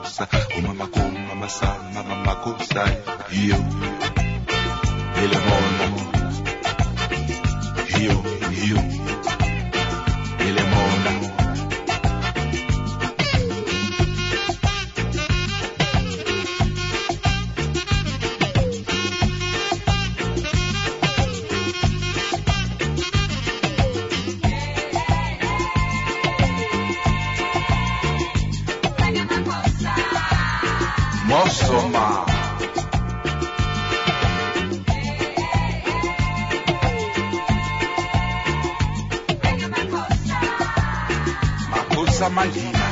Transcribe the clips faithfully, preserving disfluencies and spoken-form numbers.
makosa, o mama ko, mama sa, mama makosa, yo, ele mona, yo, yo, ele mona. Mosoma Makosa Magina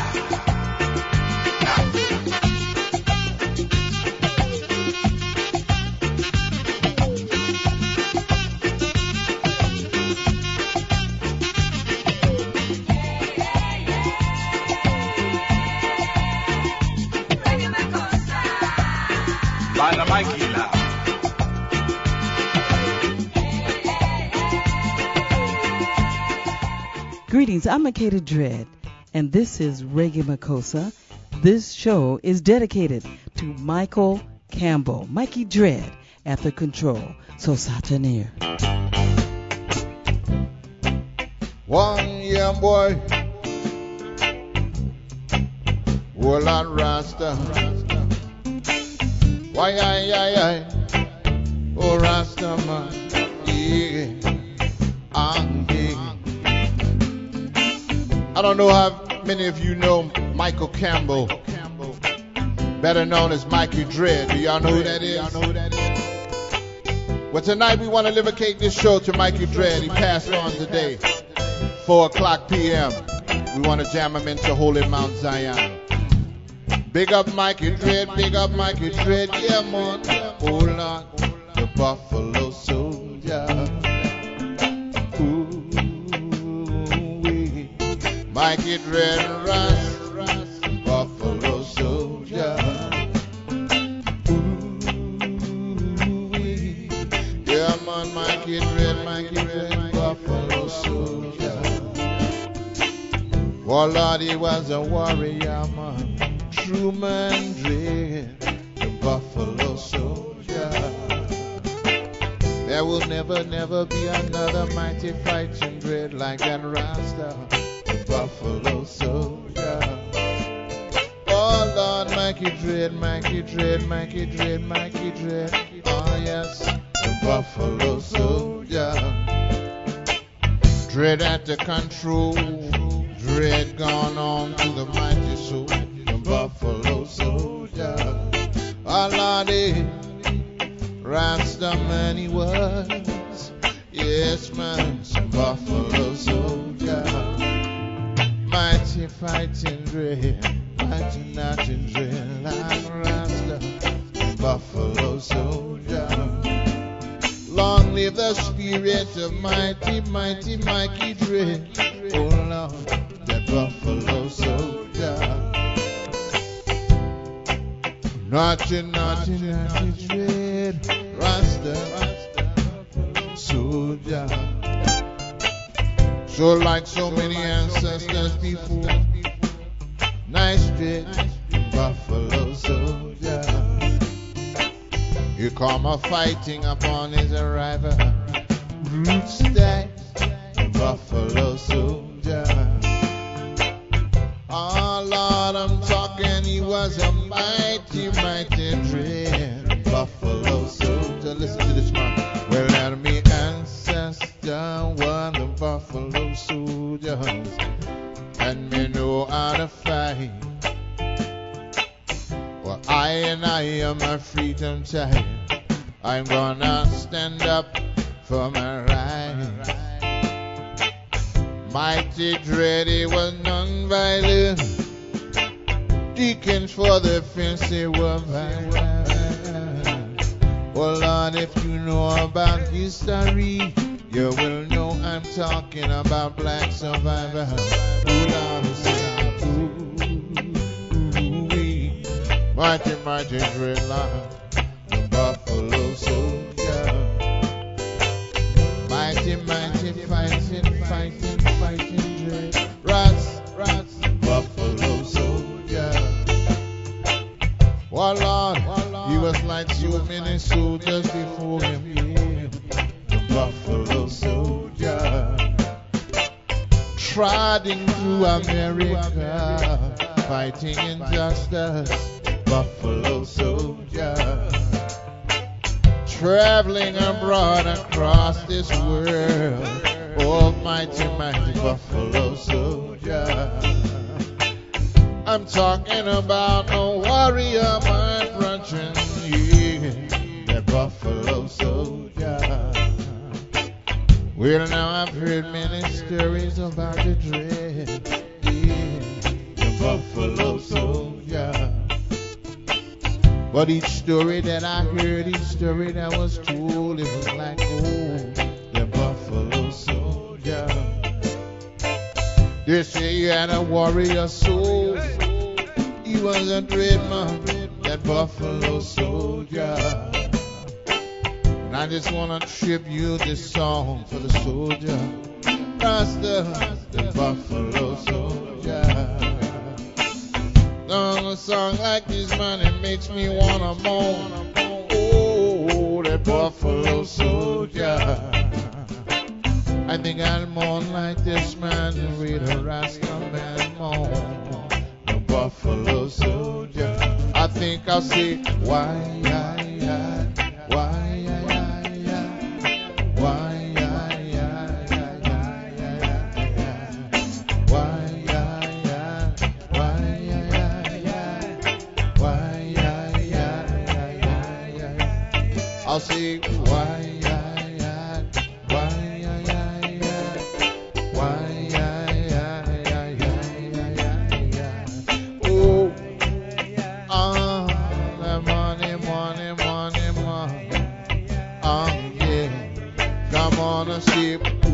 Bana Magila. Greetings, I'm Makeda Dread, and this is Reggae Makosa. This show is dedicated to Michael Campbell, Mikey Dread, at the control. So Sataneer. One young boy, well on Rasta. Why, I, I, I, oh Rasta man, yeah, I'm yeah. I don't know how many of you know Michael Campbell, better known as Mikey Dread. Do y'all know who that is? Well, tonight we want to dedicate this show to Mikey Dread. He passed on today, four o'clock p.m. We want to jam him into Holy Mount Zion. Big up Mikey Dread, big up Mikey Dread, yeah man. Oh Lord, the Buffalo Soldier. Ooh, wee. Mikey Dread, Ras, Ras, Buffalo Soldier. Ooh, wee. Yeah man, Mikey Dread, Mikey Dread, Buffalo Soldier. Oh Lord, he was a warrior man. True man Dread, the Buffalo Soldier. There will never, never be another mighty fighting Dread like that Rasta, the Buffalo Soldier. Oh Lord, Mikey Dread, Mikey Dread, Mikey Dread, Mikey Dread. Oh yes, the Buffalo Soldier. Dread at the control, Dread gone on to the mighty soul. Buffalo Soldier, oh Lordy, Rasta man he was, yes man, some Buffalo Soldier, mighty fighting Dread, mighty nothing Dread, like Rasta, Buffalo Soldier. Long live the spirit of mighty, mighty Mikey Dread, oh Lord, that Buffalo Soldier. Naughty, naughty, naughty Dread, Rasta, Soldier. So like so many ancestors before, nice Dread, Buffalo Soldier. You come a fighting upon his arrival, root stack, Buffalo Soldier. Oh Lord, I'm talking, he was a mighty, mighty Dread, Buffalo Soldier. Listen to this man. Well, let me ancestor were the Buffalo Soldiers, and me know how to fight. Well, I and I am a freedom child. I'm gonna stand up for my right. Mighty Dread, he was non-violent. Deacons for the fancy were violent. Well, Lord, if you know about history, you will know I'm talking about black survivors. Ooh, Lord, say, ooh, ooh, wee. Mighty, mighty Dread, Lord, the Buffalo Soldier. Mighty, mighty, fighting, fighting, fighting Dread. Rats, rats, Buffalo Soldier. was like so many soldiers before him, yeah. The buffalo soldier, trotting through America, fighting injustice. Buffalo soldier, traveling abroad across this world. Almighty, mighty buffalo soldier. I'm talking about a warrior, my brethren, yeah, that buffalo soldier. Well, now I've heard many stories about the dread, yeah, the buffalo soldier. But each story that I heard, each story that was told, it was like, oh, the buffalo soldier. They say he had a warrior soul. He was a dread man, that buffalo soldier. And I just want to tribute this song for the soldier, Rasta, the buffalo soldier. On a song like this, man, it makes me want to moan. Oh, that buffalo soldier. I think I'll mourn like this man and read a Rasta man mourn. The buffalo soldier. I think I'll say, why, I, I, why, I, I, I, why, I, I, I, why, I, I, why, I'll say, why, I, I, why, I, I, why, I, I, I, oh, ah, the money, money, money, money, ah, yeah, come on and see,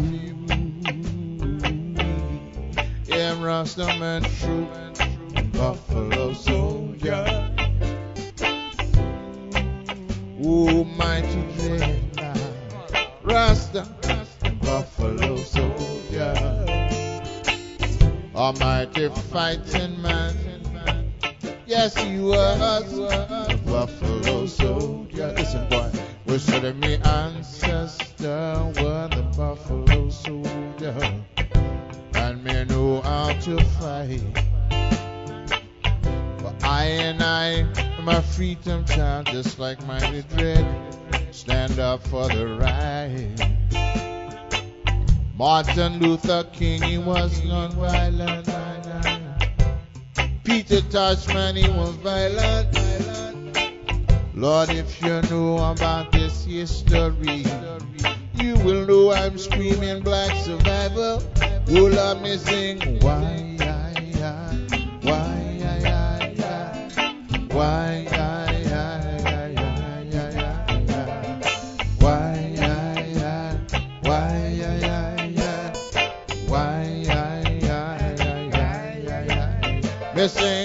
yeah, Rastaman troop, buffalo soldier. Oh, mighty dread, Rasta, buffalo soldier, almighty fighting man. Yes, he was a buffalo soldier. Listen, boy, we said that me ancestor were the buffalo soldier, and me know how to fight. But I and I, my freedom child, just like mighty dread, stand up for the right. Martin Luther King, he was non-violent. Peter Toshman, he was violent. Lord, if you know about this history, you will know I'm screaming black survival. Oh, Lord, me sing, why, I, I, why, I, I, why, I, I, I, why, I, I, why, I, I, why, I, I, me sing.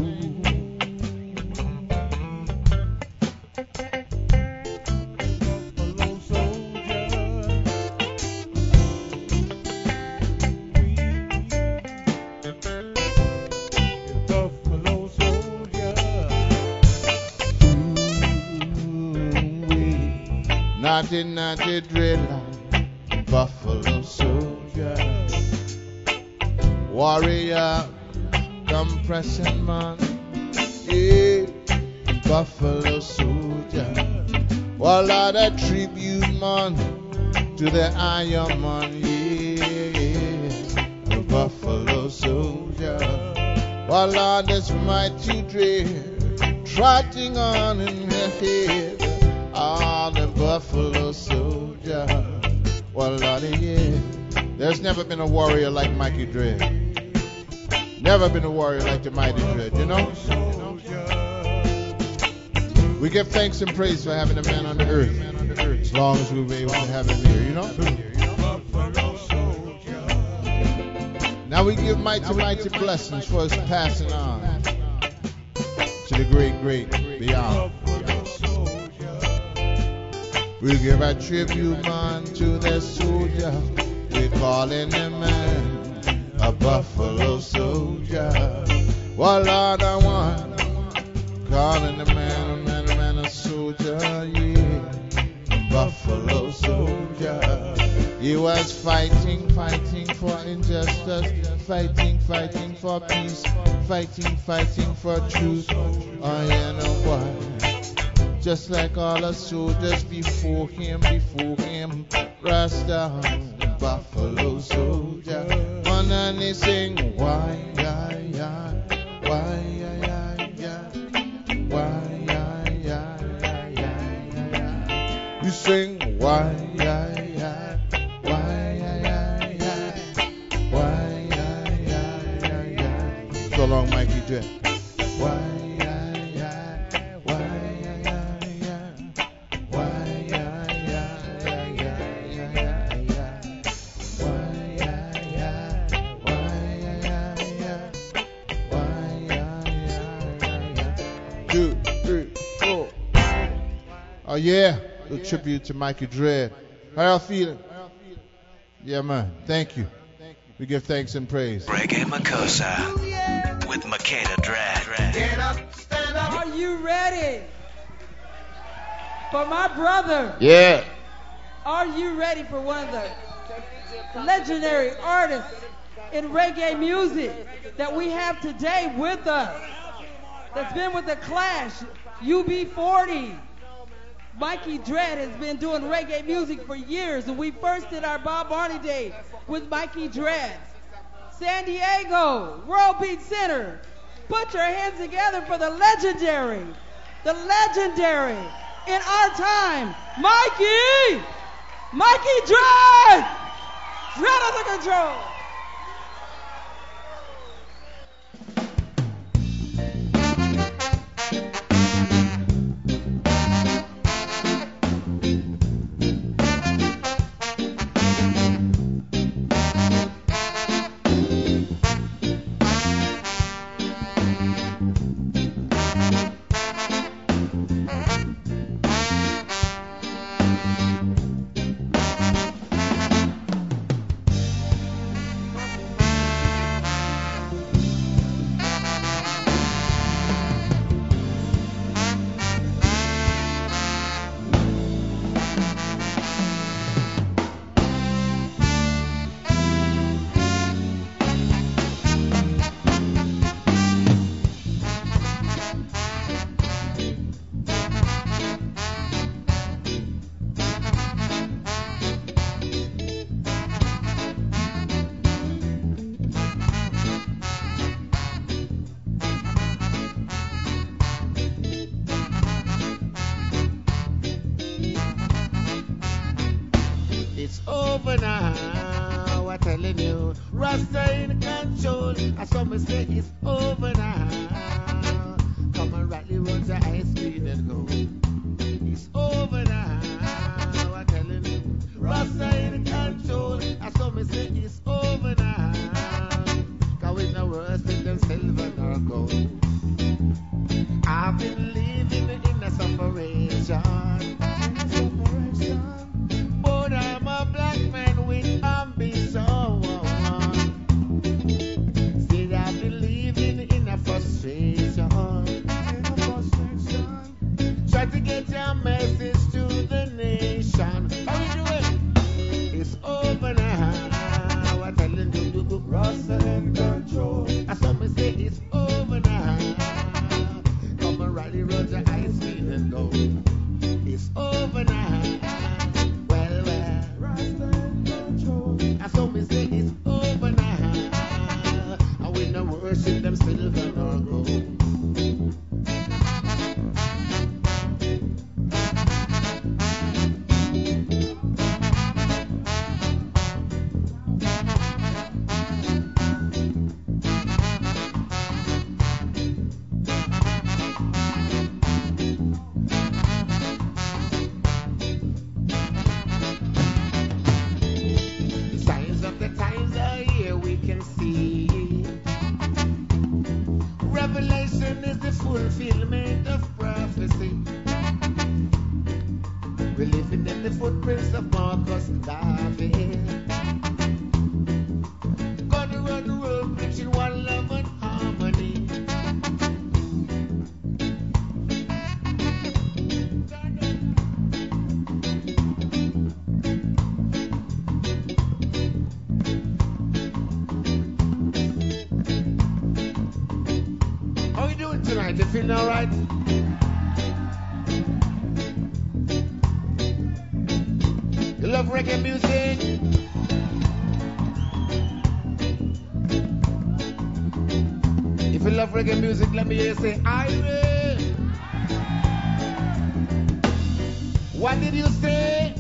Naughty, naughty dreadlock, buffalo soldier, warrior, compressing man, yeah, buffalo soldier. Well, Lord, a tribute man to the Iron Man, yeah, the buffalo soldier. Well, Lord, this mighty dread, trotting on in the head. Ah, the buffalo soldier. Well, Lordy, yeah. There's never been a warrior like Mikey Dread. Never been a warrior like the mighty Dread, you know? We give thanks and praise for having a man on the earth. As long as we were able to have him here, you know? Now we give mighty, mighty blessings for his passing on to the great, great beyond. We'll give a tribute, man, to the soldier. We're calling him man a buffalo soldier. Well, Lord, I want calling the man a man, a man, a soldier, yeah, a buffalo soldier. He was fighting, fighting for injustice, fighting, fighting for peace, fighting, fighting for truth. Oh, yeah, no boy. Just like all the soldiers before him, before him, Rasta, buffalo soldier. One and they sing, why, yeah, yeah, why, yeah, yeah, yeah, why, yeah, yeah, yeah, yeah, yeah. You sing, why, yeah, yeah, why, yeah, yeah, yeah, why, yeah, yeah, yeah, yeah. So long, Mikey Dread. Why? Oh yeah, a tribute to Mikey Dread. How y'all feeling? Yeah, man. Thank you. We give thanks and praise. Reggae Makosa with Makeda Dread. Get up, stand up. Are you ready for my brother? Yeah. Are you ready for one of the legendary artists in reggae music that we have today with us? That's been with the Clash, U B forty. Mikey Dread has been doing reggae music for years, and we first did our Bob Marley Day with Mikey Dread. San Diego, World Beat Center, put your hands together for the legendary, the legendary, in our time, Mikey, Mikey Dread, Dread under control. over now. I'm telling you, Rasta in control. I saw me say it's over now. Come and Rattly Road to high speed and go. It's over now. I'm telling you, Rasta in control. I saw me say it's over now. Cause we no worse than them silver nor gold. I've been living in a separation. But I'm a black man with ambition. Still I've been living in a frustration. In a frustration. Try to get your message to the nation. How we doing? It's over now. I'm telling you, Rasta in control. I saw me say it's over now. Come and Rattly Road to high speed and go. It's over now. Well, well, Rasta in control. I saw me say it's over now. And we no worship them silver nor gold. Revelation is the fulfillment of prophecy. We're living in the footprints of Marcus Garvey. Gonna run the world preaching one love and harmony. alright? You love reggae music? If you love reggae music, let me hear you say, Irie. What did you say?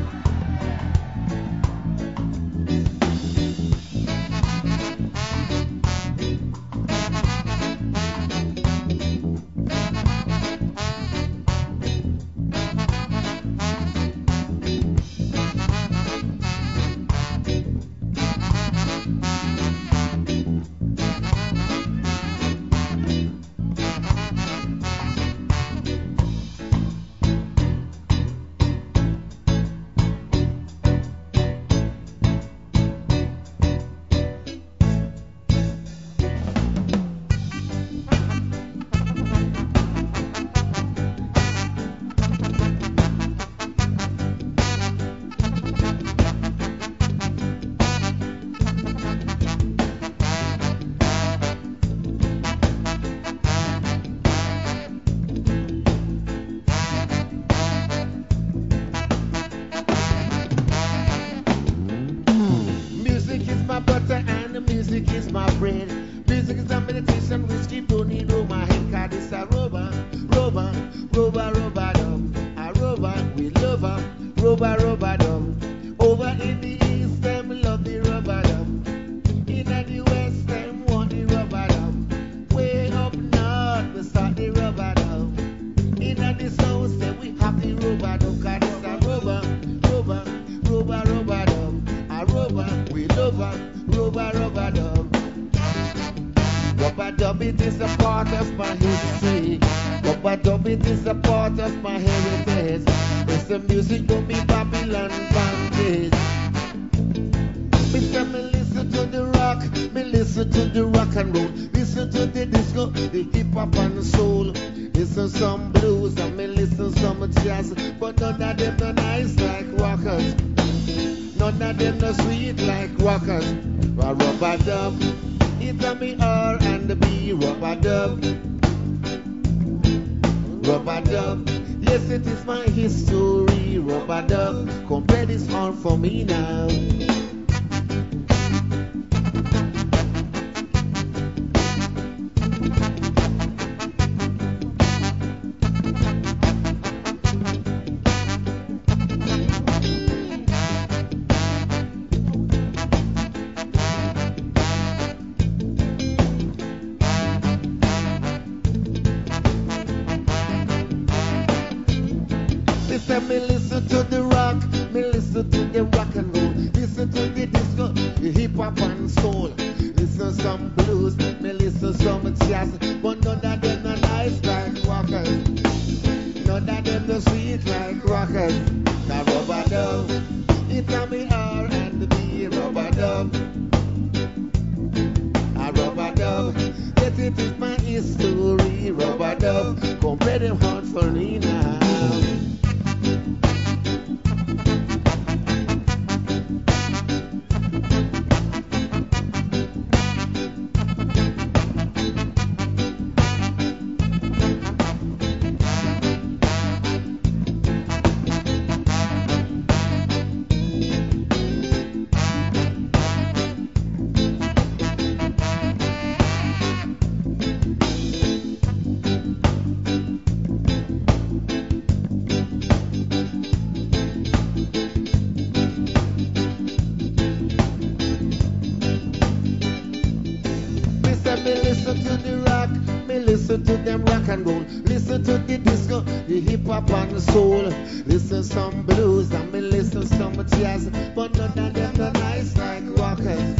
Listen to them rock and roll. Listen to the disco, the hip hop and the soul. Listen some blues and me listen some jazz. But none of them no nice like rockers.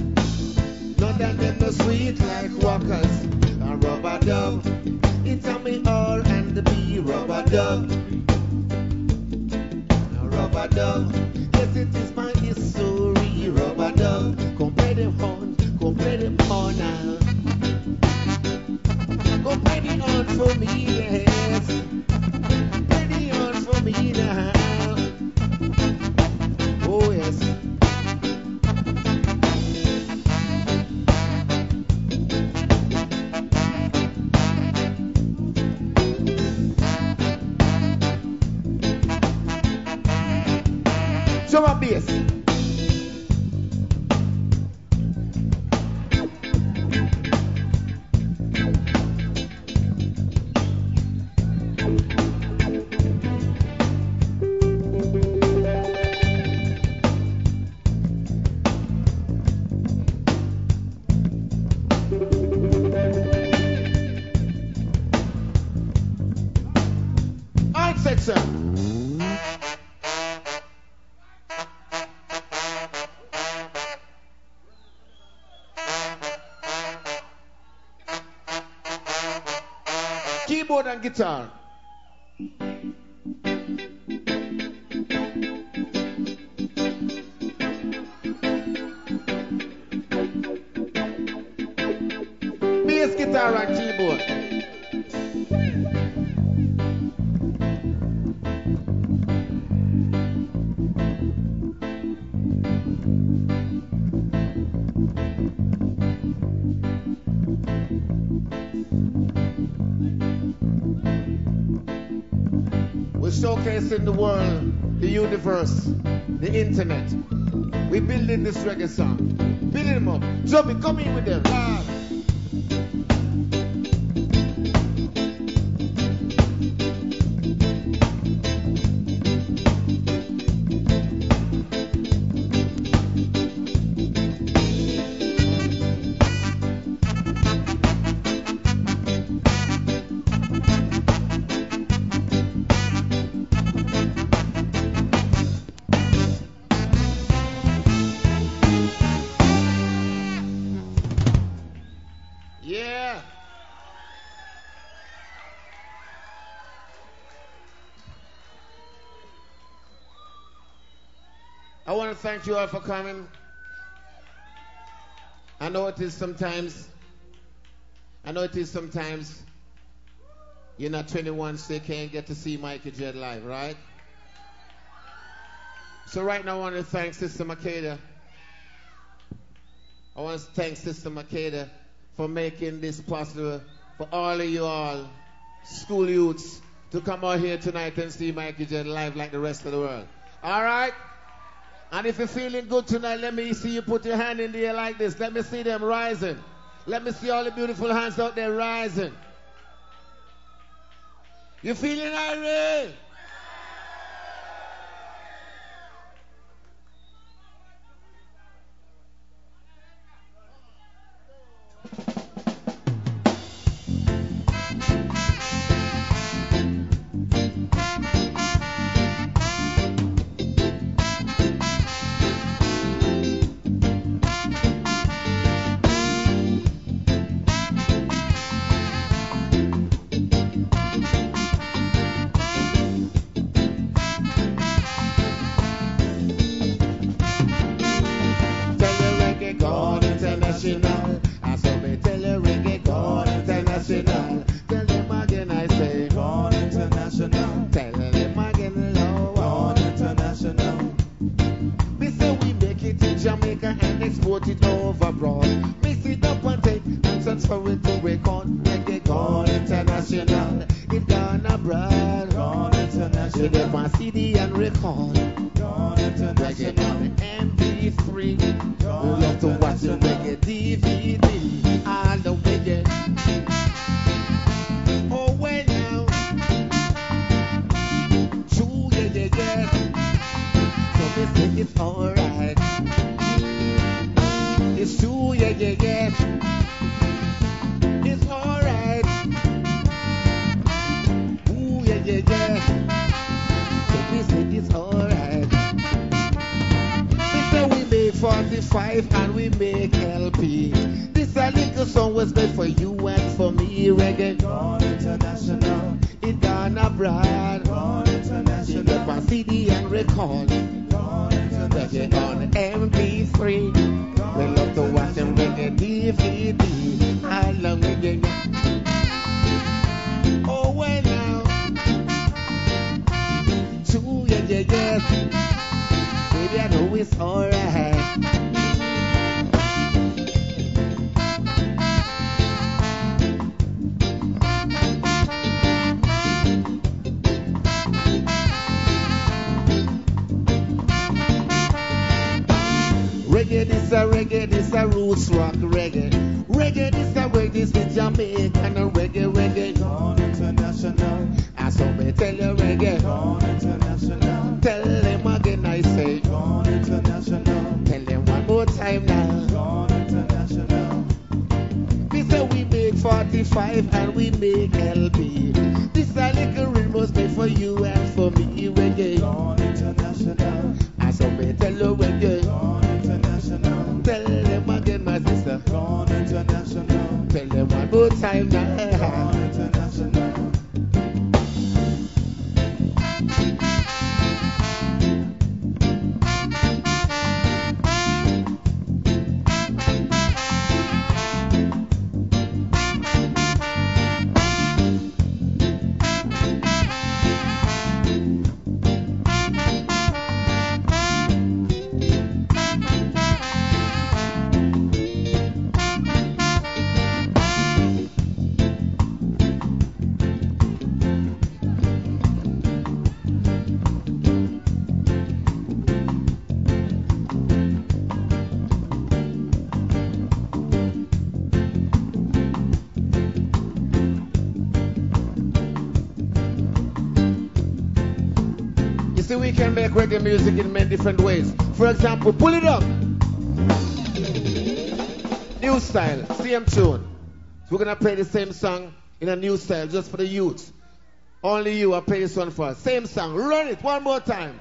None of them no sweet like rockers. And rubber dub, it's a me R and the B rubber dub. Rubber dub, yes it is my history. Rubber dub, compare them on, compare them on now. Go play the on for me, yes. Play the on for me now. Oh yes. Drum and bass. Art section. Keyboard and guitar. Bass guitar and keyboard. We're showcasing the world, the universe, the internet. We're building this reggae song. Building them up. Joby, come in with them. Ah. Yeah. I want to thank you all for coming. I know it is sometimes, I know it is sometimes you're not twenty-one, so you can't get to see Mikey Dread live, right? So right now I want to thank Sister Makeda. I want to thank Sister Makeda for making this possible for all of you all, school youths, to come out here tonight and see Mikey Dread live like the rest of the world. All right? And if you're feeling good tonight, let me see you put your hand in the air like this. Let me see them rising. Let me see all the beautiful hands out there rising. You feeling irate? International. I saw me tell you reggae gone international. Tell them again I say gone international. Tell them again low gone international. We say we make it in Jamaica and export it over abroad. Mix it up and take and transfer it to record. Reggae gone international. It gone abroad. Gone international. It up on C D and record. Gone international. Reggae on M P three. We love to watch the reggae D V D. All the reggae. Oh, well now. True, yeah, yeah, yeah. So we say it's alright. It's true, yeah, yeah, yeah. It's alright. Ooh, yeah, yeah, yeah. So we say it's alright. We make forty-five and we make L P. This a little song was made for you and for me. Reggae gone international. It gone abroad. Gone international. It up on C D and record. Gone international. Reggae on M P three. We love to watch them reggae D V D. How long we get? Oh well now. Two yeah yeah yeah. Baby I know it's alright. Reggae, this a reggae, this a roots rock reggae. Reggae, this a way, this is Jamaican and reggae, reggae. Gone international. I saw me tell you reggae. Gone international. Tell them again, I say. Gone international. Tell them one more time now. Gone international. We say we make forty-five and we make L P. This a little ring must be for you and for me, reggae. Gone international. I saw me tell you reggae. Gone international. Tell them again, my sister. Gone international. Tell them one more time Gone now. international. We can make reggae music in many different ways. For example, pull it up. New style, same tune. So we're gonna play the same song in a new style just for the youth. Only you, I play this one for us. Same song, run it one more time.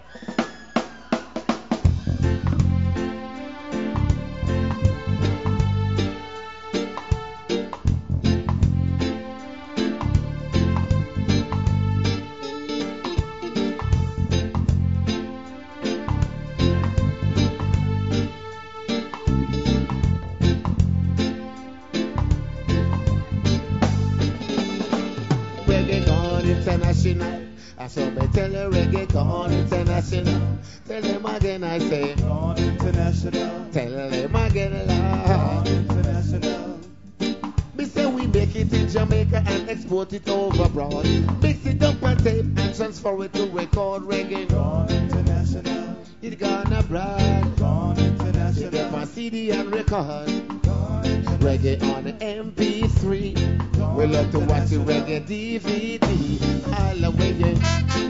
I saw me tell you reggae gone international. Tell them again I say Gone international. Tell them again Gone loud. international. Me say we make it in Jamaica and export it over abroad. Mix it up on tape and transfer it to record reggae. Gone international. It gone abroad. Gone It get international. on C D and record. Gone international. Reggae on M P three. We love to watch the reggae D V D. All the way, yeah.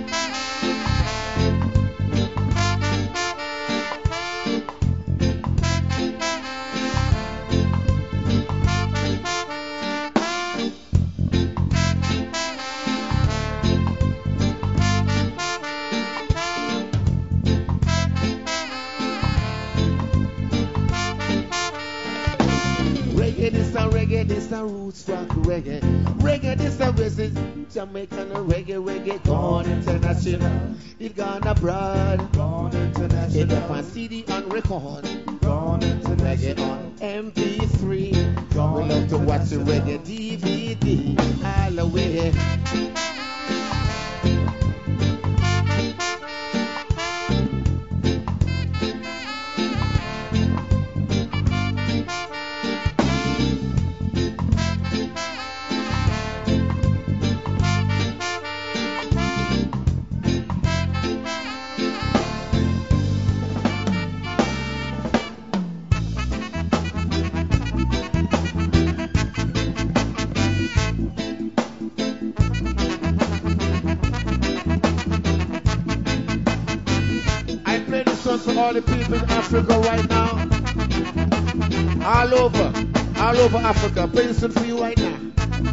Reggae, this a reggae, this a roots rock reggae. Reggae, this a visit Jamaican reggae, reggae gone international. It gone abroad. Gone It international. up on C D and record. Gone Reggae international. on M P three. We love to watch the reggae D V D. All the way. For all the people in Africa right now, all over, all over Africa, play this one for you right now.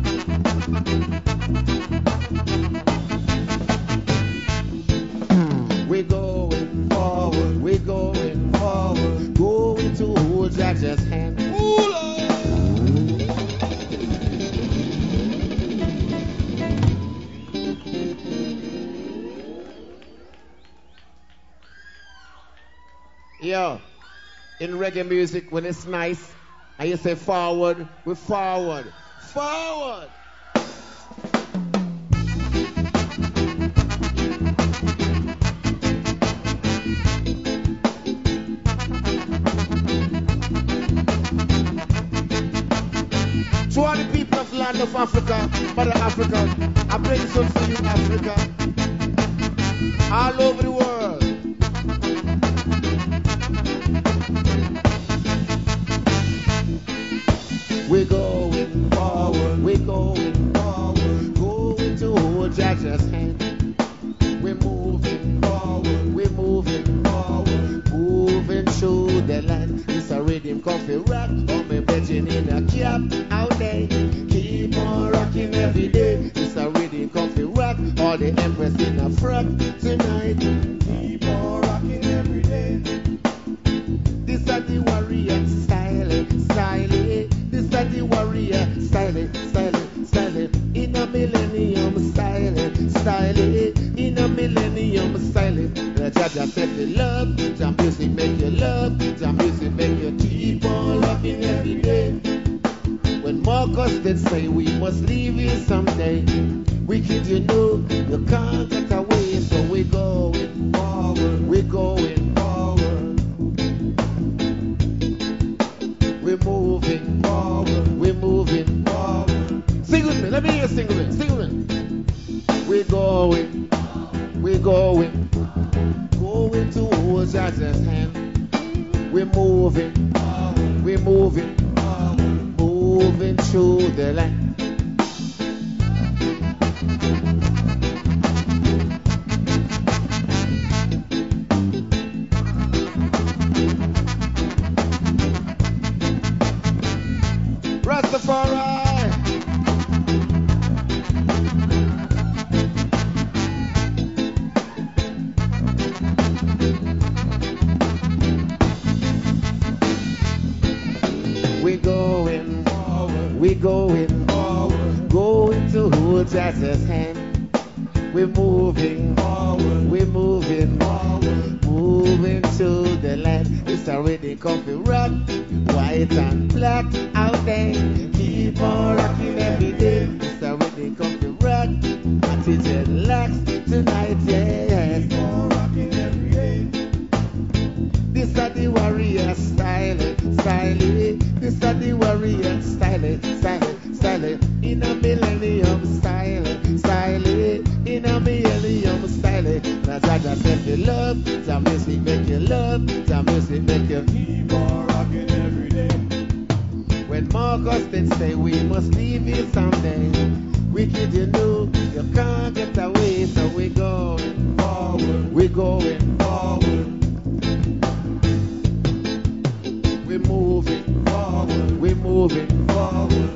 We're going forward, we're going forward, going to hold Jack's hand. Ooh, Lord. Yo, in reggae music, when it's nice, and you say forward, we forward. Forward! To all the people of the land of Africa, Mother Africa, I play this one for you, Africa. All over the world. We're going forward. We're going forward. Going to hold Jaja's hand. We're moving forward. We're moving forward. Moving through the land. It's a rhythm coffee rock. Oh, me betting in a cap out there. Keep on rocking every day. It's a rhythm coffee rock. All the empress in a frock tonight. Keep on rocking every day. This is the warrior style, style. This is the warrior style, style, style. In a millennium style, style. In a millennium style. The Jaja said the love, the music make you love, the music make you keep on rocking every day. When Marcus did say we must leave here someday, wicked you know, you can't get away, so we're going forward, we're going forward. We're moving forward, we're moving forward. Sing with me, let me hear you sing with me, sing with me. We're going, we're going, going towards Jaja's hand. We're moving, we're moving, moving through the land. Rastafari. We're going forward, we're going forward, going to hold Jaja's hand. We're moving forward, we're moving forward, moving to the land. It's already coffee rock, white and black out there. Keep on rocking every day. It's already coffee rock, attitude lax tonight, yes. Keep on rocking every day. This is the warrior style, style. This is the warrior style, style, style. In a millennium style, style. In a millennium style. That's what I said you love. The music make you love. The music make you keep on rocking every day. When Marcus did say we must leave here someday, wicked you know, you can't get away, so we're going forward. We're going forward. We're moving forward, we're moving forward.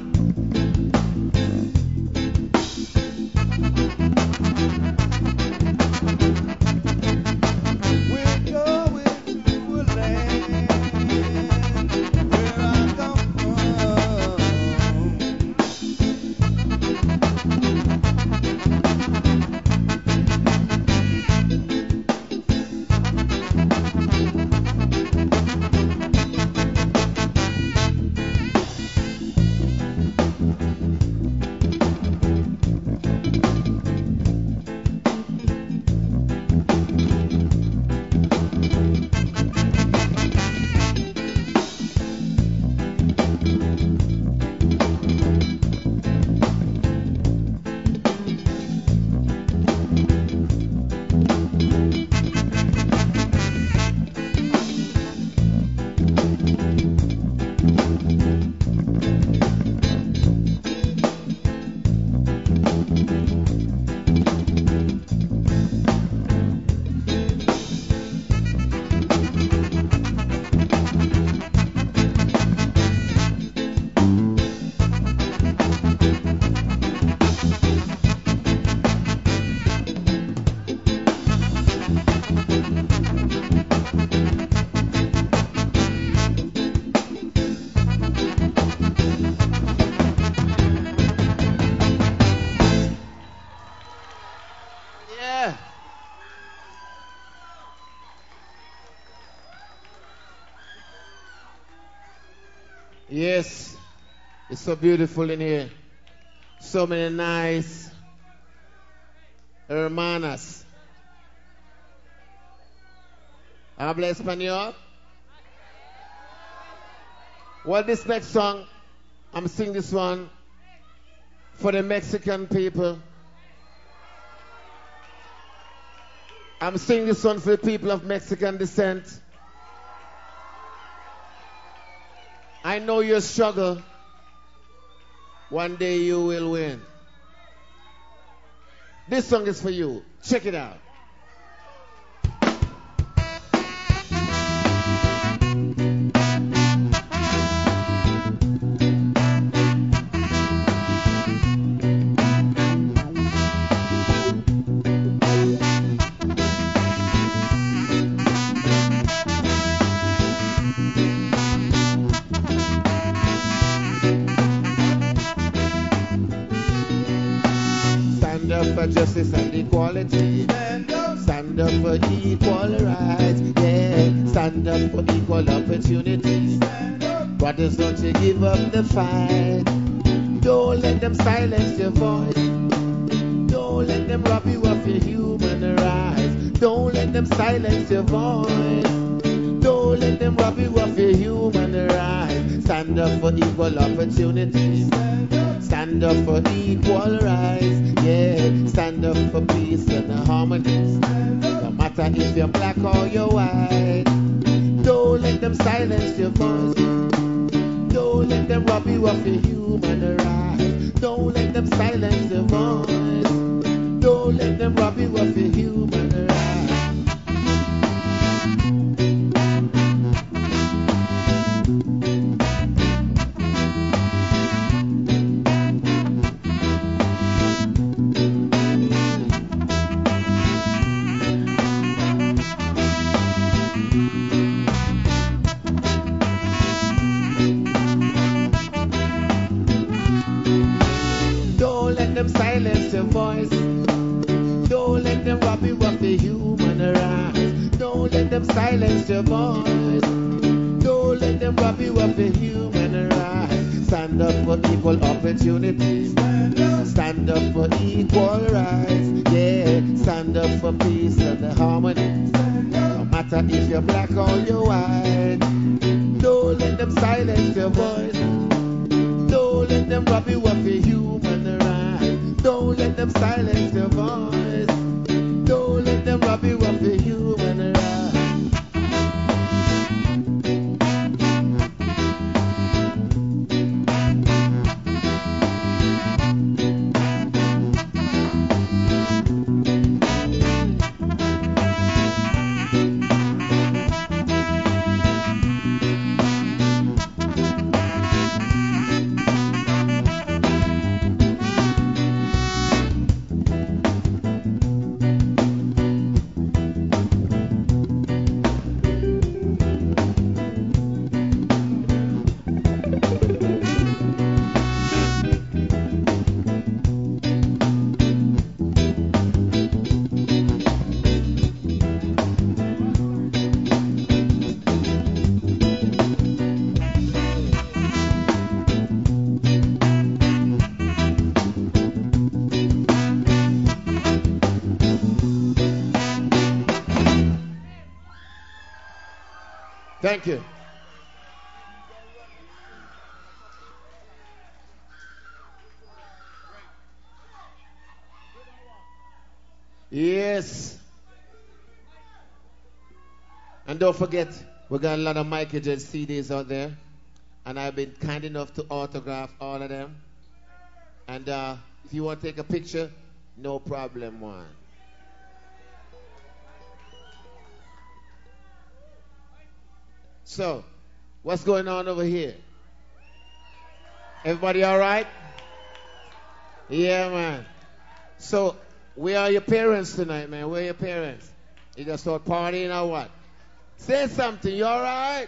We're going to a land where I come from. Yes, it's so beautiful in here. So many nice hermanas. Habla español? Well, this next song, I'm singing this one for the Mexican people. I'm singing this one for the people of Mexican descent. I know your struggle. One day you will win. This song is for you. Check it out. For justice and equality, stand up for equal rights, yeah, stand up for equal opportunities. Brothers, don't you give up the fight. Don't let them silence your voice. Don't let them rob you of your human rights. Don't let them silence your voice. Don't let them rob you of your human rights. Stand up for equal opportunities. Stand up for equal rights, yeah. Stand up for peace and harmony. No matter if you're black or you're white. Don't let them silence your voice. Don't let them rob you of your human rights. Don't let them silence your voice. Don't let them rob you of your human rights. Silence your voice. Don't let them rob you of the human rights. Don't let them silence your voice. Don't let them rob you of the human rights. Stand up for equal opportunities. Stand up for equal rights. Yeah, stand up for peace and harmony. No matter if you're black or you're white. Don't let them silence your voice. Don't let them rob you of your human rights. Don't let them silence your voice. Don't let them rob you of your human rights. Thank you. Yes. And don't forget, we got a lot of Michael J C Ds out there. And I've been kind enough to autograph all of them. And uh, if you want to take a picture, no problem, one. So, what's going on over here? Everybody all right? Yeah, man. So, where are your parents tonight, man? Where are your parents? You just start partying or what? Say something. You all right?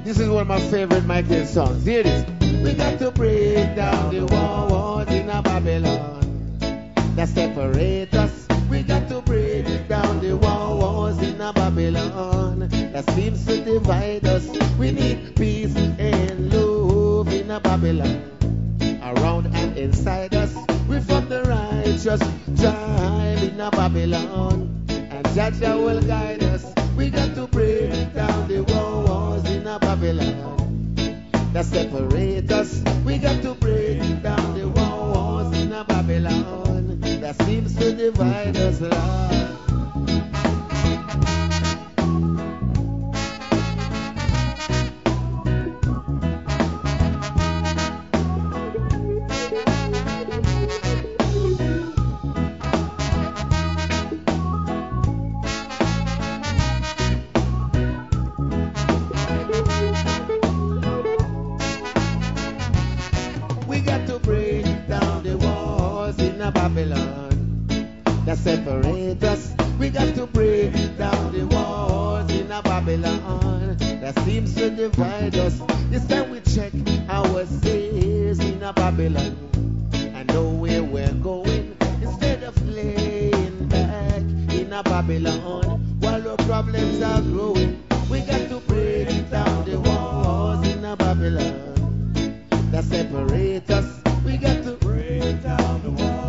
This is one of my favorite Michael songs. Here it is. We got to break down the walls in a Babylon that separate us. We got to break down the walls in a Babylon that seems to divide us. We need peace and love in a Babylon around and inside us. We from the righteous tribe in a Babylon, and Jaja will guide us. We got to break down the walls in a Babylon that separate us. We got to break down the walls in a Babylon that seems to divide us, Lord. Babylon that separate us. We got to break down the walls in a Babylon that seems to divide us. It's time we check ourselves in a Babylon and know where we're going instead of laying back in a Babylon while our problems are growing. We got to break down the walls in a Babylon that separate us. We got to break down the walls.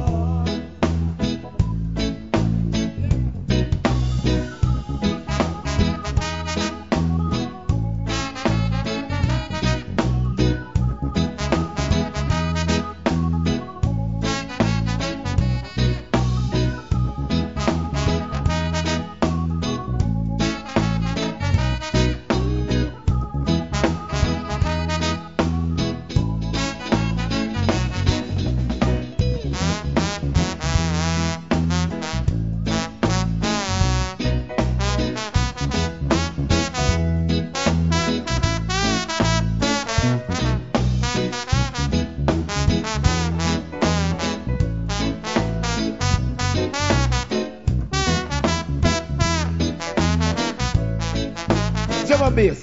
Bass.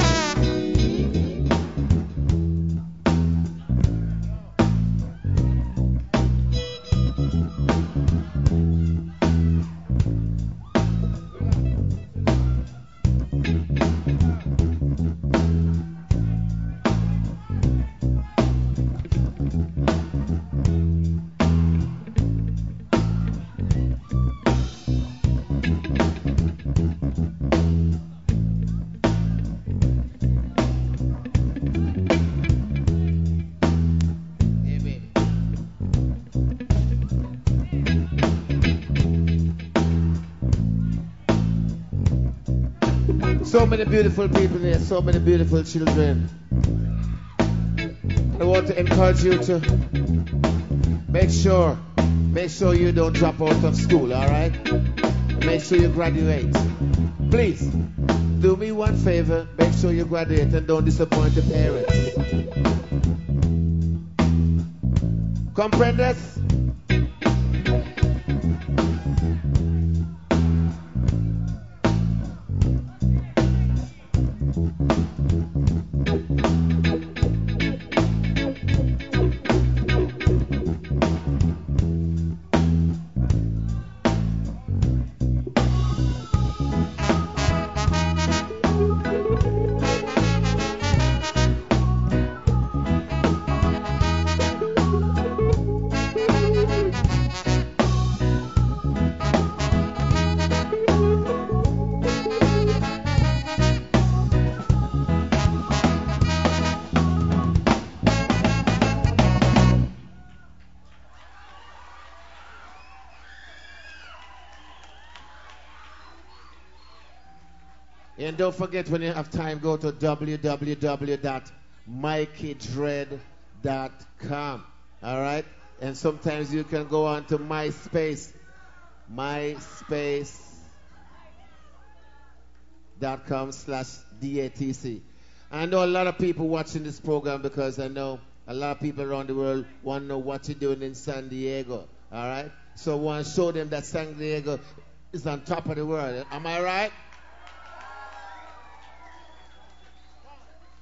So many beautiful people here, so many beautiful children. I want to encourage you to make sure, make sure you don't drop out of school, all right? Make sure you graduate. Please, do me one favor, make sure you graduate and don't disappoint the parents. ¿Comprendes? And don't forget, when you have time, go to w w w dot mikey dread dot com. All right? And sometimes you can go on to MySpace. MySpace dot com slash D A T C. I know a lot of people watching this program because I know a lot of people around the world want to know what you're doing in San Diego. All right? So I want to show them that San Diego is on top of the world. Am I right?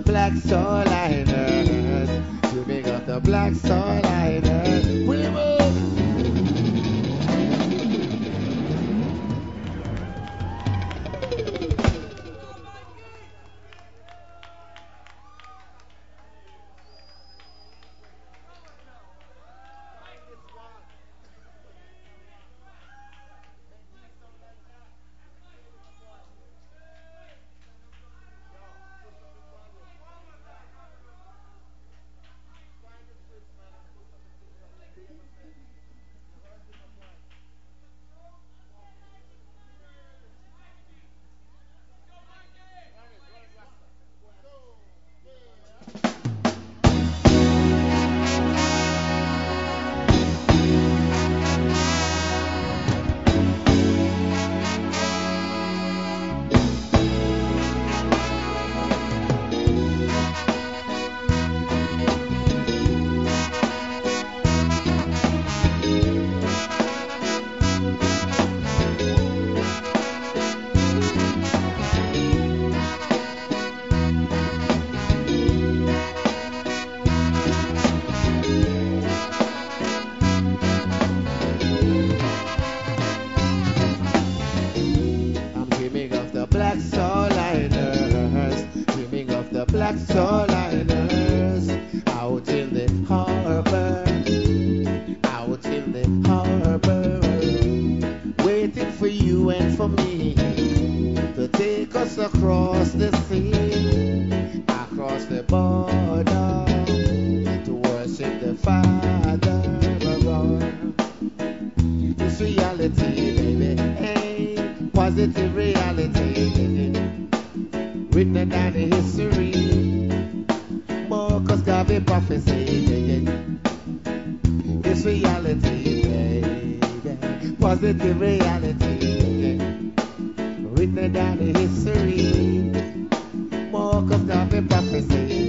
black star liners. Dreaming of the black star liners. Will you move? Black star liners out in the harbor, out in the harbor, waiting for you and for me to take us across the sea, across the border to worship the Father above. It's reality, baby, hey, positive reality. Written down in history, Marcus Garvey prophecy. It's reality, baby, positive reality. Written down in history, Marcus Garvey prophecy.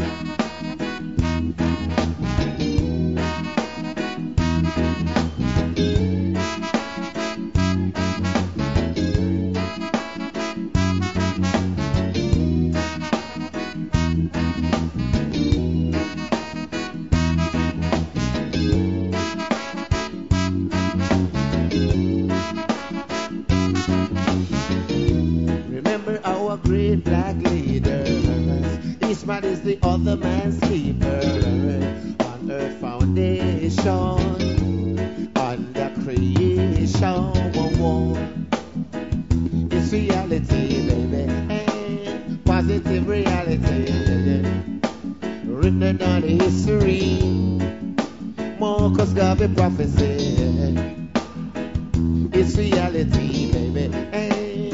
Great black leaders. Eastman is the other man's keeper. On earth foundation, under creation. It's reality, baby. Hey, positive reality. Written down in history. Marcus Garvey prophecy. It's reality, baby. Hey.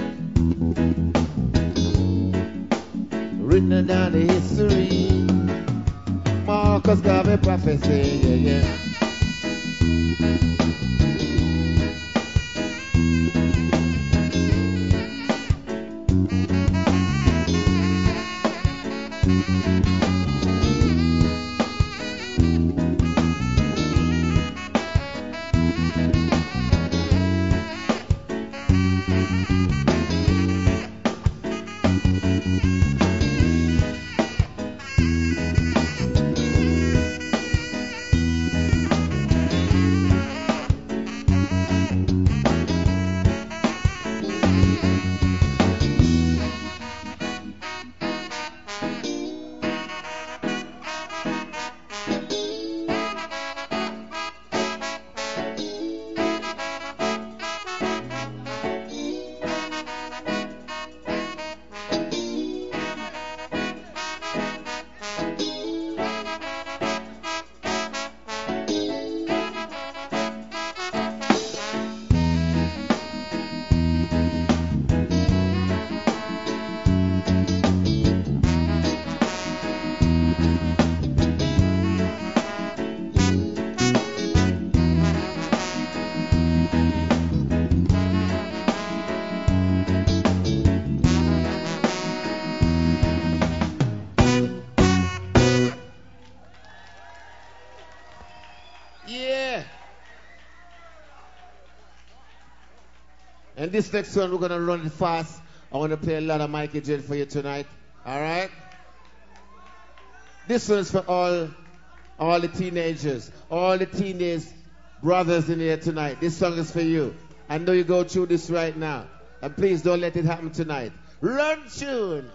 Written down the history, Marcus Garvey prophecy, yeah, yeah. And this next one, we're going to run it fast. I want to play a lot of Mikey J for you tonight. All right? This one's for all, all the teenagers, all the teenage brothers in here tonight. This song is for you. I know you go through this right now. And please don't let it happen tonight. Run tune!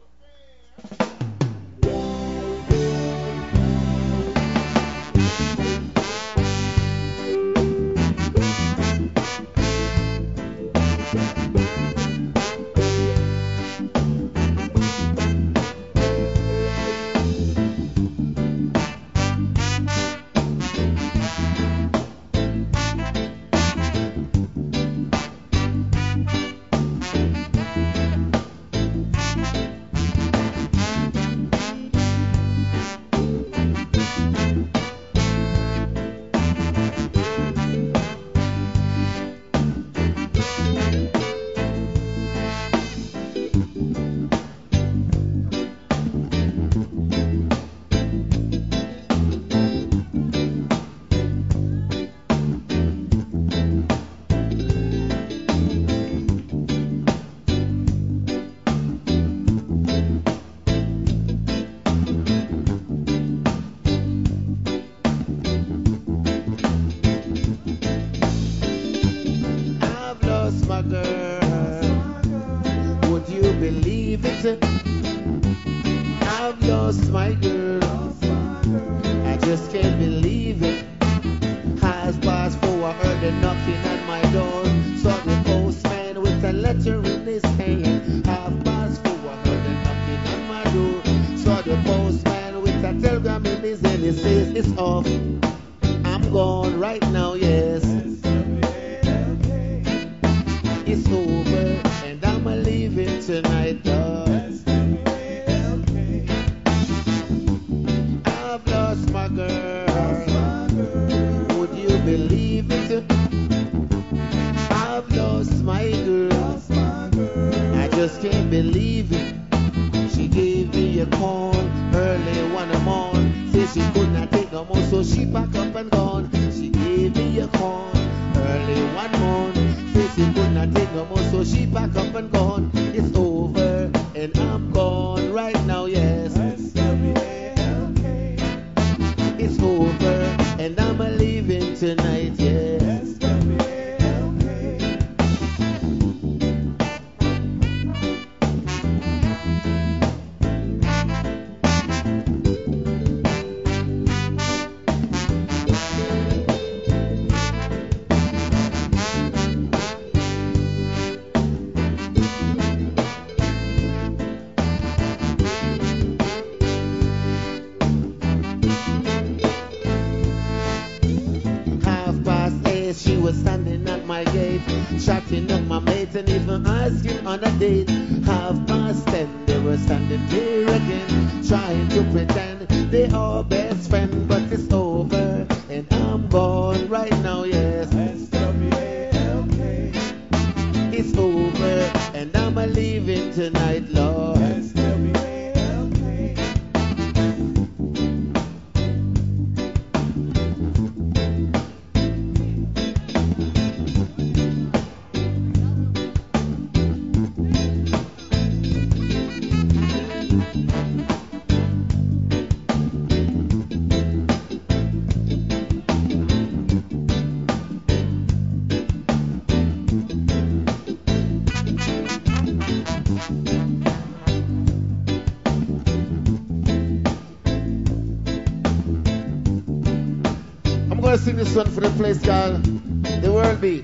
Sing this one for the place called The World Beat.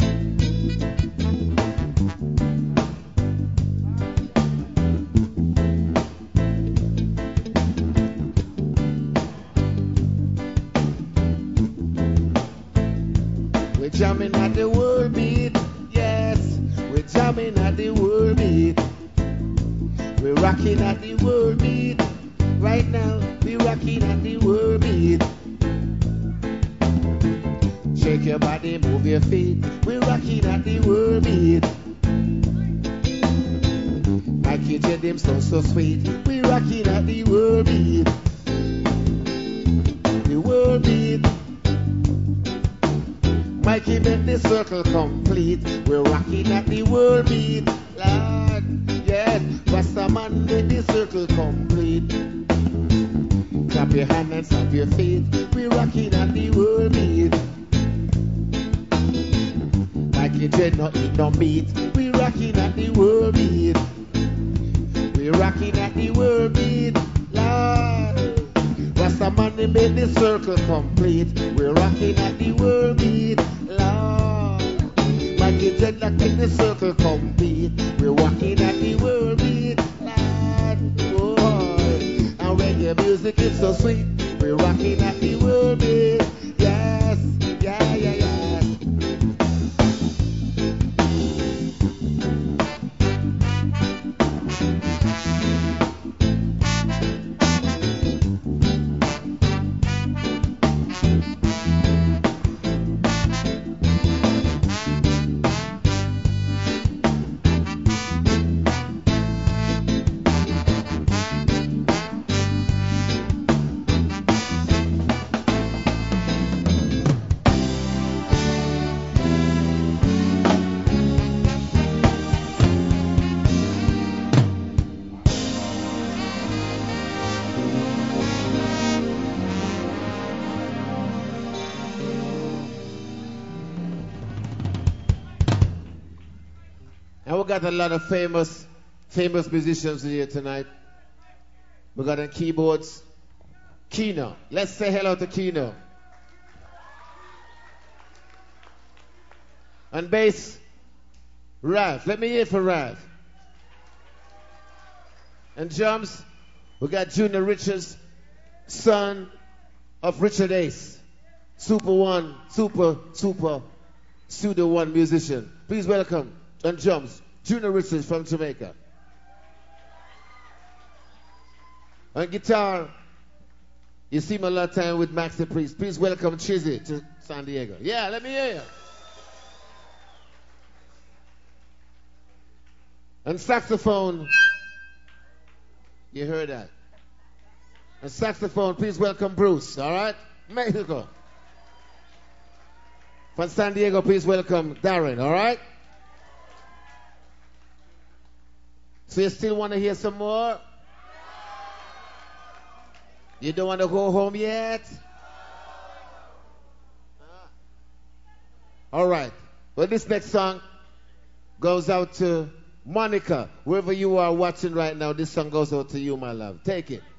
We're jamming at the World Beat, yes. We're jamming at the World Beat. We're rocking at the World Beat. Right now, we're rocking at the World Beat. Shake your body, move your feet. We're rocking at the World Beat. Mikey J, them so so sweet. We're rocking at the World Beat. The World Beat. Mikey make the circle complete. We're rocking at the World Beat. Lord, yes. Rasta man make the circle complete. Clap Stamp your hand and stamp your feet. We rocking at the world beat. Like you did not eat no meat. We rocking at the world beat. We rocking at the world beat. Lord, Rasta man they made the circle complete. We rocking at the world beat. Lord, like you did not make the circle complete. We rocking at the world beat. Lord, oh, and reggae music is so sweet. We rocking at the world beat. Yes, yeah, yeah, yeah. And we got a lot of famous, famous musicians here tonight. We got on keyboards, Kino. Let's say hello to Kino. On bass, Ralph. Let me hear for Ralph. And drums, we got Junior Richards, son of Richard Ace. Super One, super, super, Studio One musician. Please welcome. On drums, Junior Richards from Jamaica. On guitar, you see him a lot of time with Maxi Priest. Please welcome Chizzy to San Diego. Yeah, let me hear you. On saxophone, you heard that. On saxophone, please welcome Bruce, all right? Mexico. From San Diego, please welcome Darren, all right? So you still want to hear some more? You don't want to go home yet? All right. Well, this next song goes out to Monica. Wherever you are watching right now, this song goes out to you, my love. Take it.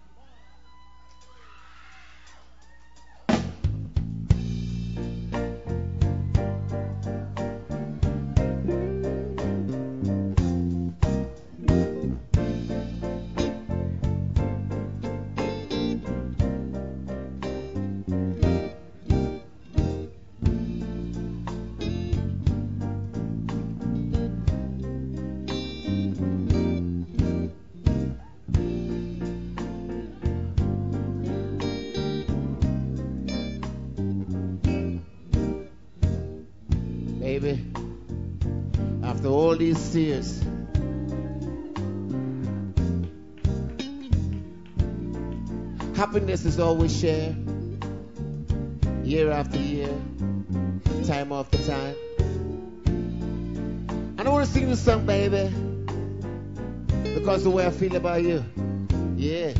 Baby, after all these years, happiness is always shared, year after year, time after time. And I want to sing this song, baby, because the way I feel about you, yeah.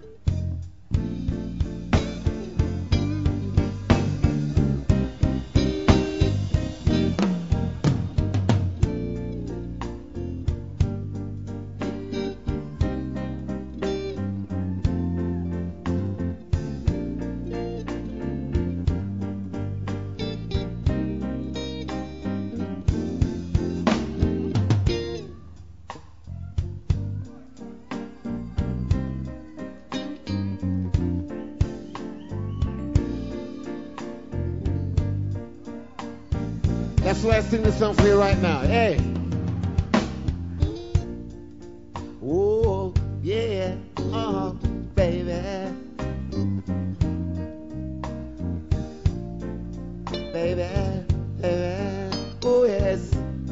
That's why I sing this song for you right now. Hey. Oh, yeah. Uh-huh, baby. Baby, baby. Oh, yes.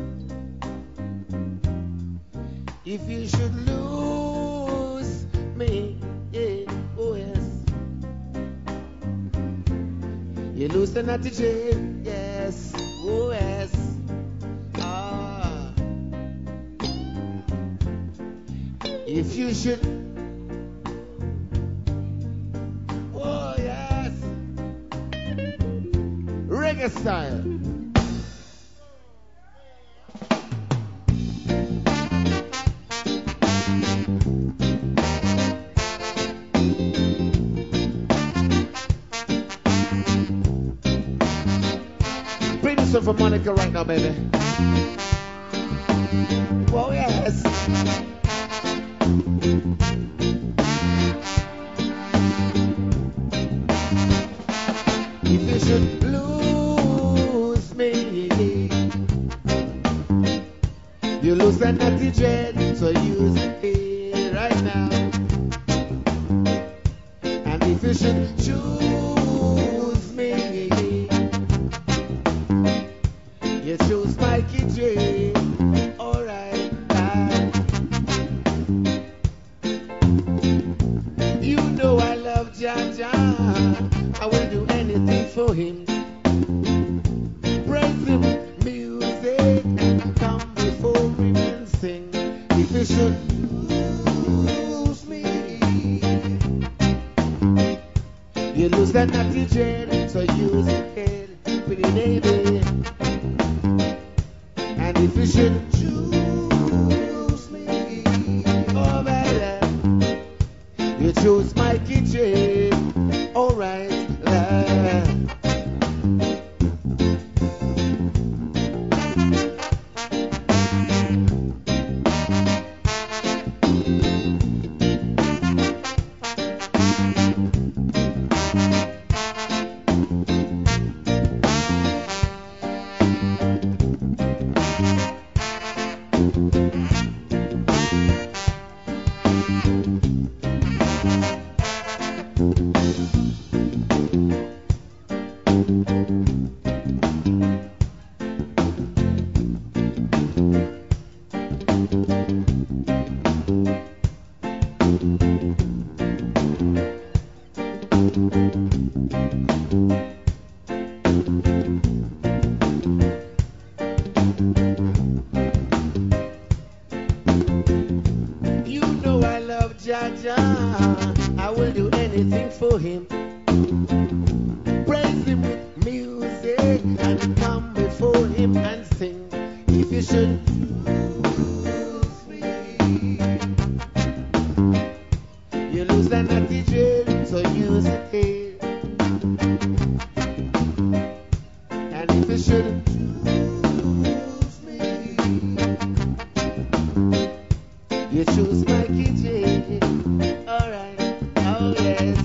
If you should lose me, yeah. Oh, yes. You lose the natty chain, yes. Oh, yes. Ah. If you should, reggae style. Bring this one for Monica right now, baby. Whoa, yes. If you should lose me, you lose that natty dread, so use it right now. And if you should choose me, you choose Mikey J. Alright, bye. You know I love Jaja. I will do anything for him. Praise him, music, and come before him and sing. If you should lose me, you lose that natty dread, so use it, pretty baby. And if you should choose me, oh baby, you choose Mikey J. Alright, love. You know I love Jaja. I will do anything for him. Praise him with music and come before him and sing. If you should lose me, you lose that natty dread, so use it. And if you should choose me, you choose Mikey J. Alright, oh yes.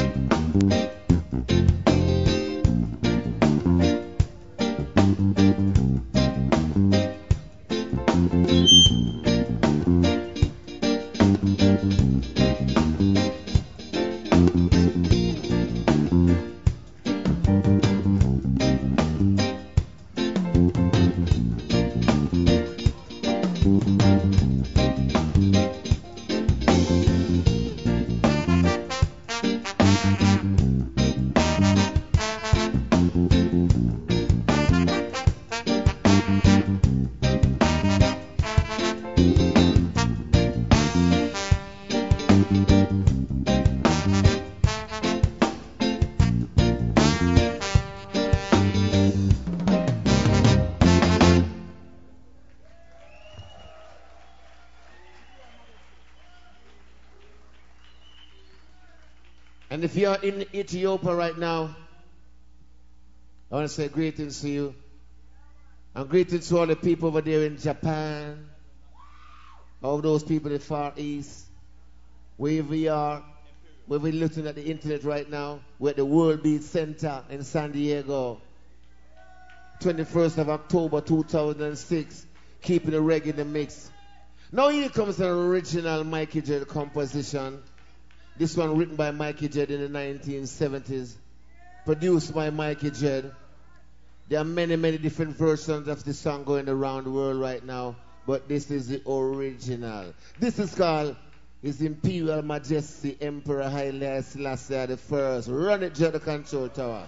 And if you're in Ethiopia right now, I want to say greetings to you. And greetings to all the people over there in Japan. All those people in the Far East. Wherever we are, where we're looking at the internet right now, we're at the World Beat Center in San Diego. twenty-first of October two thousand six. Keeping the reggae in the mix. Now here comes an original Mikey J composition. This one written by Mikey J in the nineteen seventies. Produced by Mikey J. There are many, many different versions of the song going around the world right now. But this is the original. This is called His Imperial Majesty Emperor Haile Selassie the First. Run it, J, the control tower.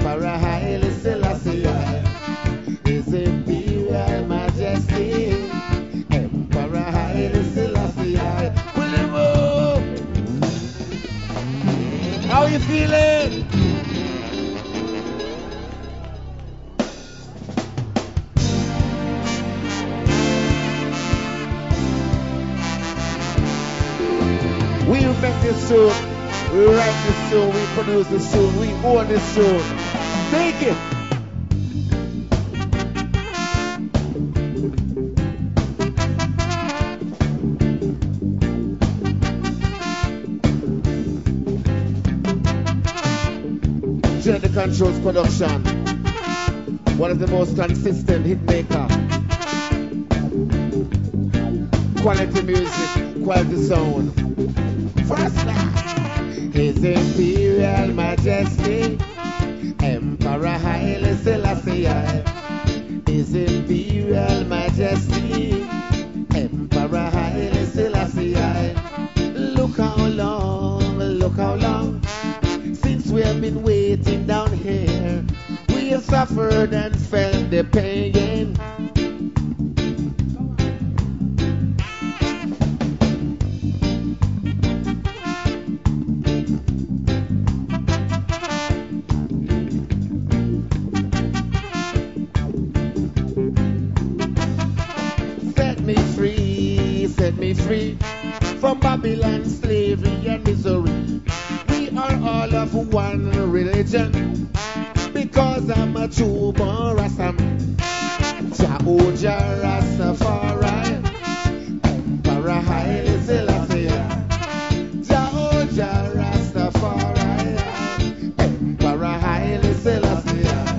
Emperor Haile Selassie, His Imperial Majesty, Emperor Haile Selassie, will you move? How you feeling? We make this tune, we write this tune, we produce this tune, we own this tune. Take it! Dread the Controls production, one of the most consistent hit maker. Quality music, quality sound. First class. His Imperial Majesty, Emperor Haile Selassie. His Imperial Majesty, Emperor Haile Selassie. Look how long, look how long since we have been waiting down here. We have suffered and felt the pain. Free from Babylon's slavery and misery. We are all of one religion because I'm a true born Rastaman. Jah Rastafari, Emperor Haile Selassie. Jah Rastafari, Emperor Haile Selassie.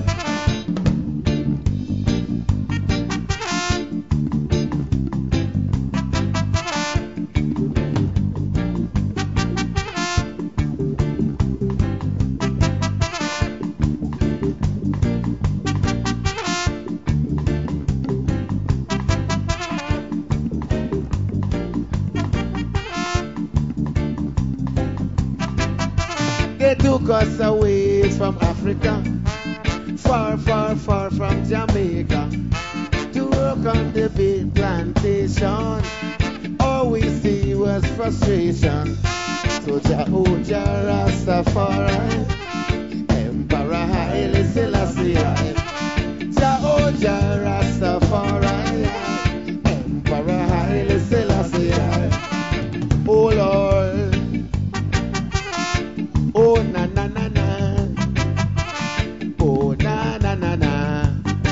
Took us away from Africa, far, far, far from Jamaica, to work on the big plantation. All we see was frustration. So Jah Rastafari, Emperor Haile Selassie. Jah Rastafari, Emperor Haile Selassie. Oh Lord. Oh na na na na, oh na na na na.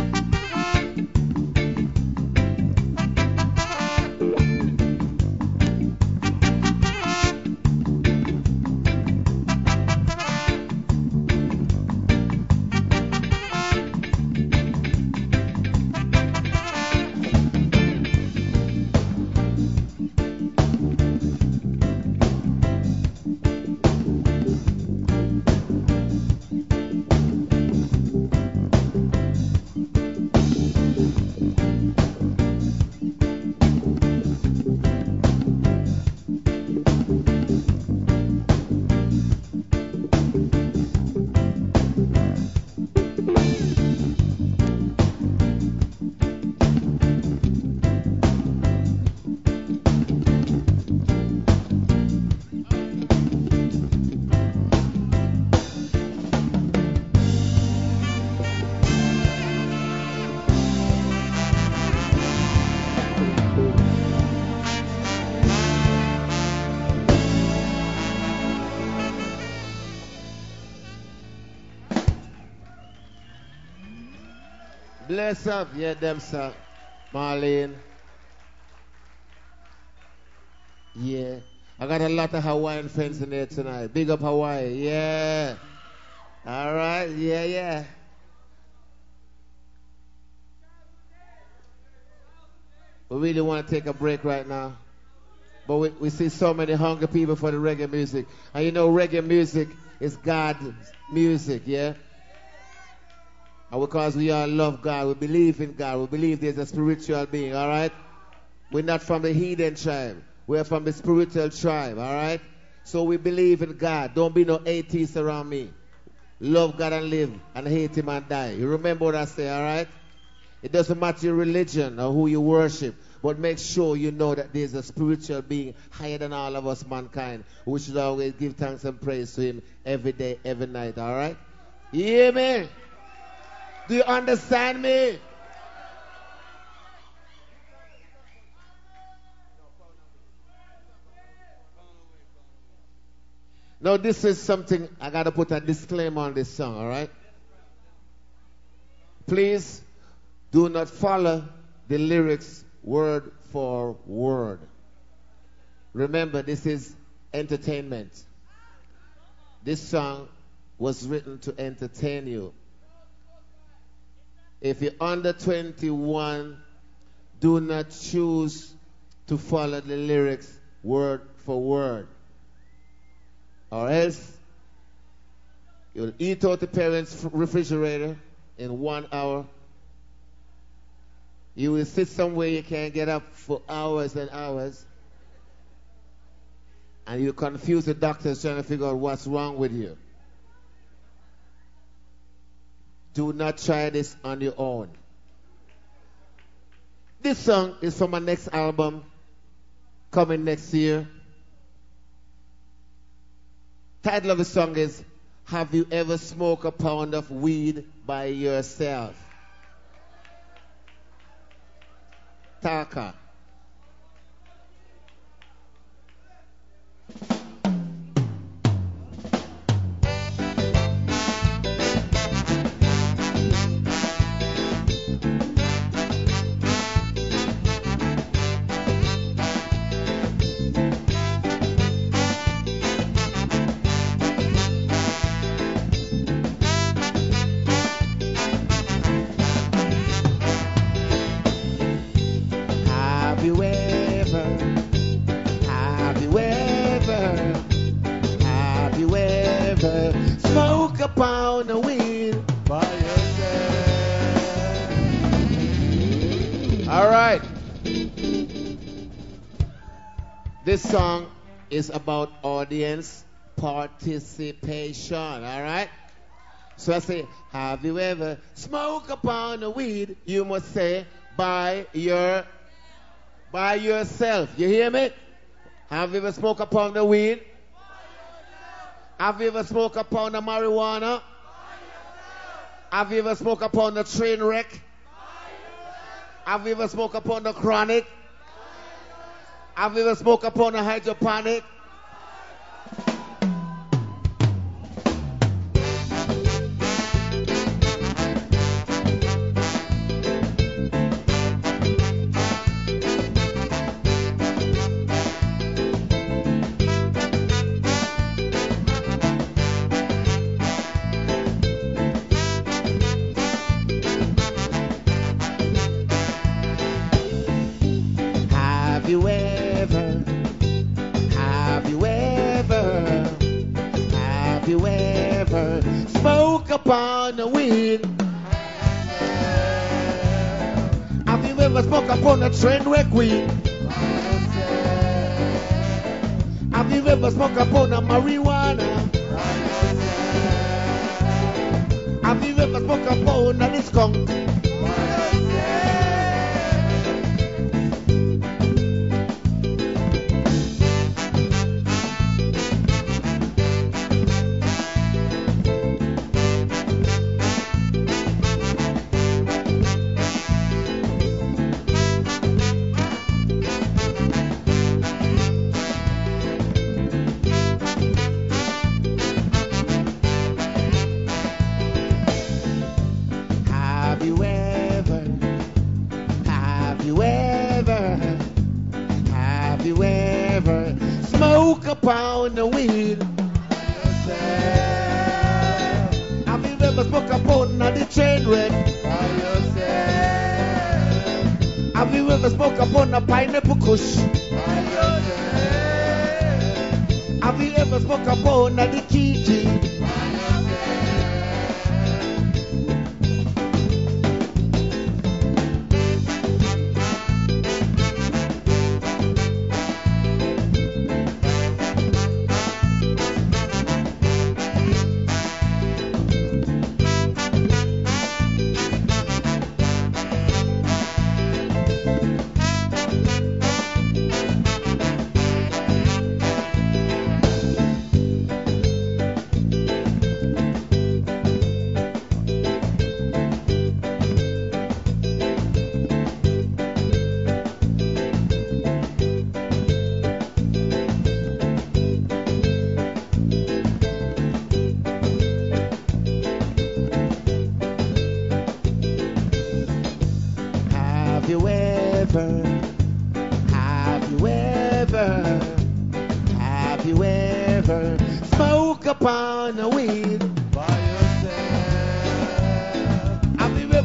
Bless up, yeah, them, sir. Marlene. Yeah. I got a lot of Hawaiian friends in here tonight. Big up Hawaii, yeah. All right, yeah, yeah. We really want to take a break right now. But we, we see so many hungry people for the reggae music. And you know reggae music is God's music, yeah? And because we all love God, we believe in God, we believe there's a spiritual being, all right? We're not from the heathen tribe. We're from the spiritual tribe, all right? So we believe in God. Don't be no atheist around me. Love God and live, and hate him and die. You remember what I say, all right? It doesn't matter your religion or who you worship, but make sure you know that there's a spiritual being higher than all of us, mankind. We should always give thanks and praise to him every day, every night, all right? You hear me? Do you understand me? Now, this is something I got to put a disclaimer on this song, all right? Please do not follow the lyrics word for word. Remember, this is entertainment. This song was written to entertain you. If you're under twenty-one, do not choose to follow the lyrics word for word. Or else, you'll eat out the parents' refrigerator in one hour. You will sit somewhere you can't get up for hours and hours. And you confuse the doctors trying to figure out what's wrong with you. Do not try this on your own. This song is from my next album, coming next year. Title of the song is, Have You Ever Smoked a Pound of Weed by Yourself? Taka. This song is about audience participation, all right? So I say, have you ever smoked a pound of weed? You must say, by your, by yourself. You hear me? Have you ever smoked a pound of weed? Have you ever smoked a pound of marijuana? Have you ever smoked a pound of train wreck? Have you ever smoked a pound of chronic? Have you ever smoked upon a hydroponic? Have you ever Have you ever, have you ever smoked upon the weed? Have you ever smoked upon a train wreck weed? Have you ever smoked upon a marijuana? Have you ever smoked upon a skunk? Pound of weed. Have you ever smoked a pound of the train wreck? Have you ever smoked a pound of pineapple kush? Have you ever smoked a pound of the Kiki?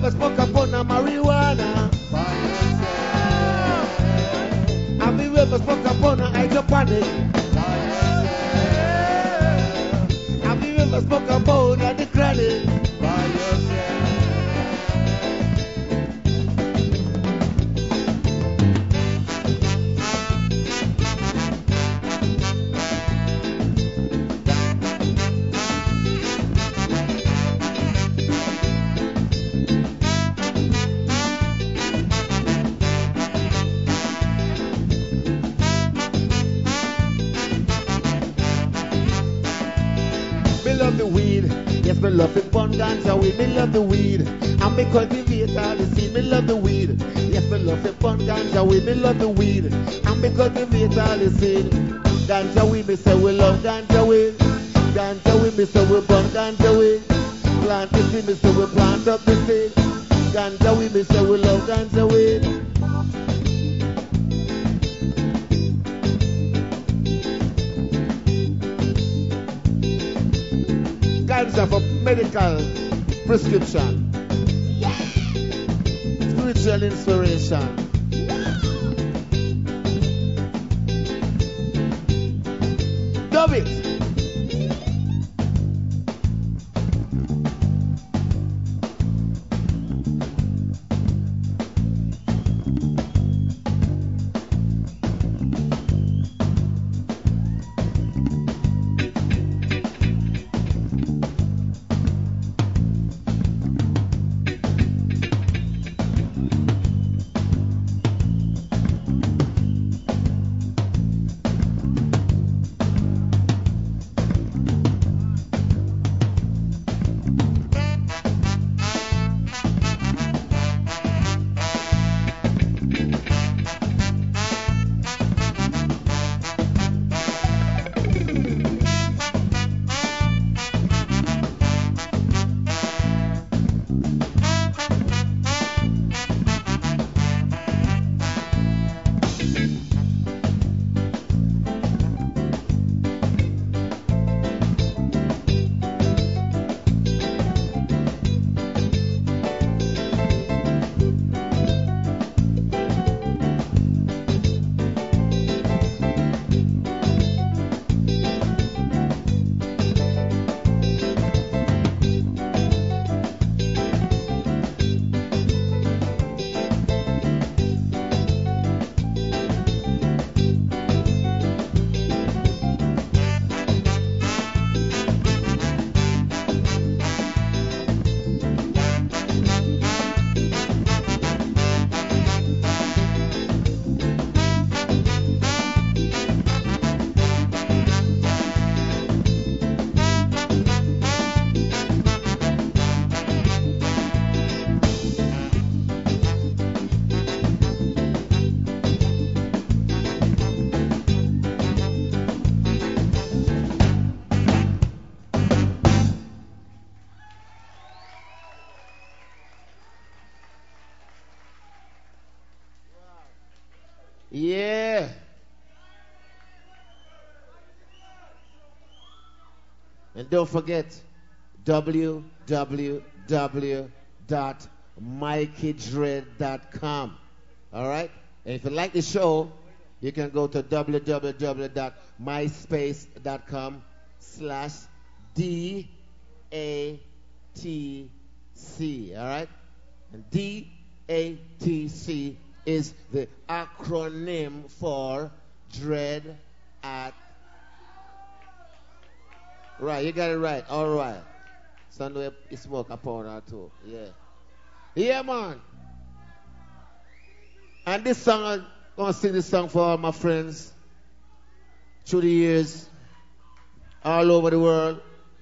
ever smoke upon a marijuana? By yourself. Have you ever smoke upon a hydroponic? By yourself. Have you ever smoke upon a the credit? By yourself. Me love the weed, yes, me love the bun ganja weed. Me love the weed, and me cultivate all the seed. Me love the weed, yes, me love the bun ganja weed. Me love the weed, and me cultivate all the seed. Ganja weed, me say we love ganja weed. Ganja weed, me say we bun ganja weed. Plant the seed, me say we plant up the seed. Ganja weed, me say we love ganja weed. Ganja for medical prescription, spiritual inspiration. Dub it. Yeah. And don't forget w w w dot mikey dread dot com. All right? And if you like the show, you can go to w w w dot myspace dot com slash D A T C. All right? And D A T C is the acronym for Dread at. Right, you got it right. All right. Sunday you smoke a pound or two. Yeah. Yeah, man. And this song, I'm going to sing this song for all my friends through the years, all over the world.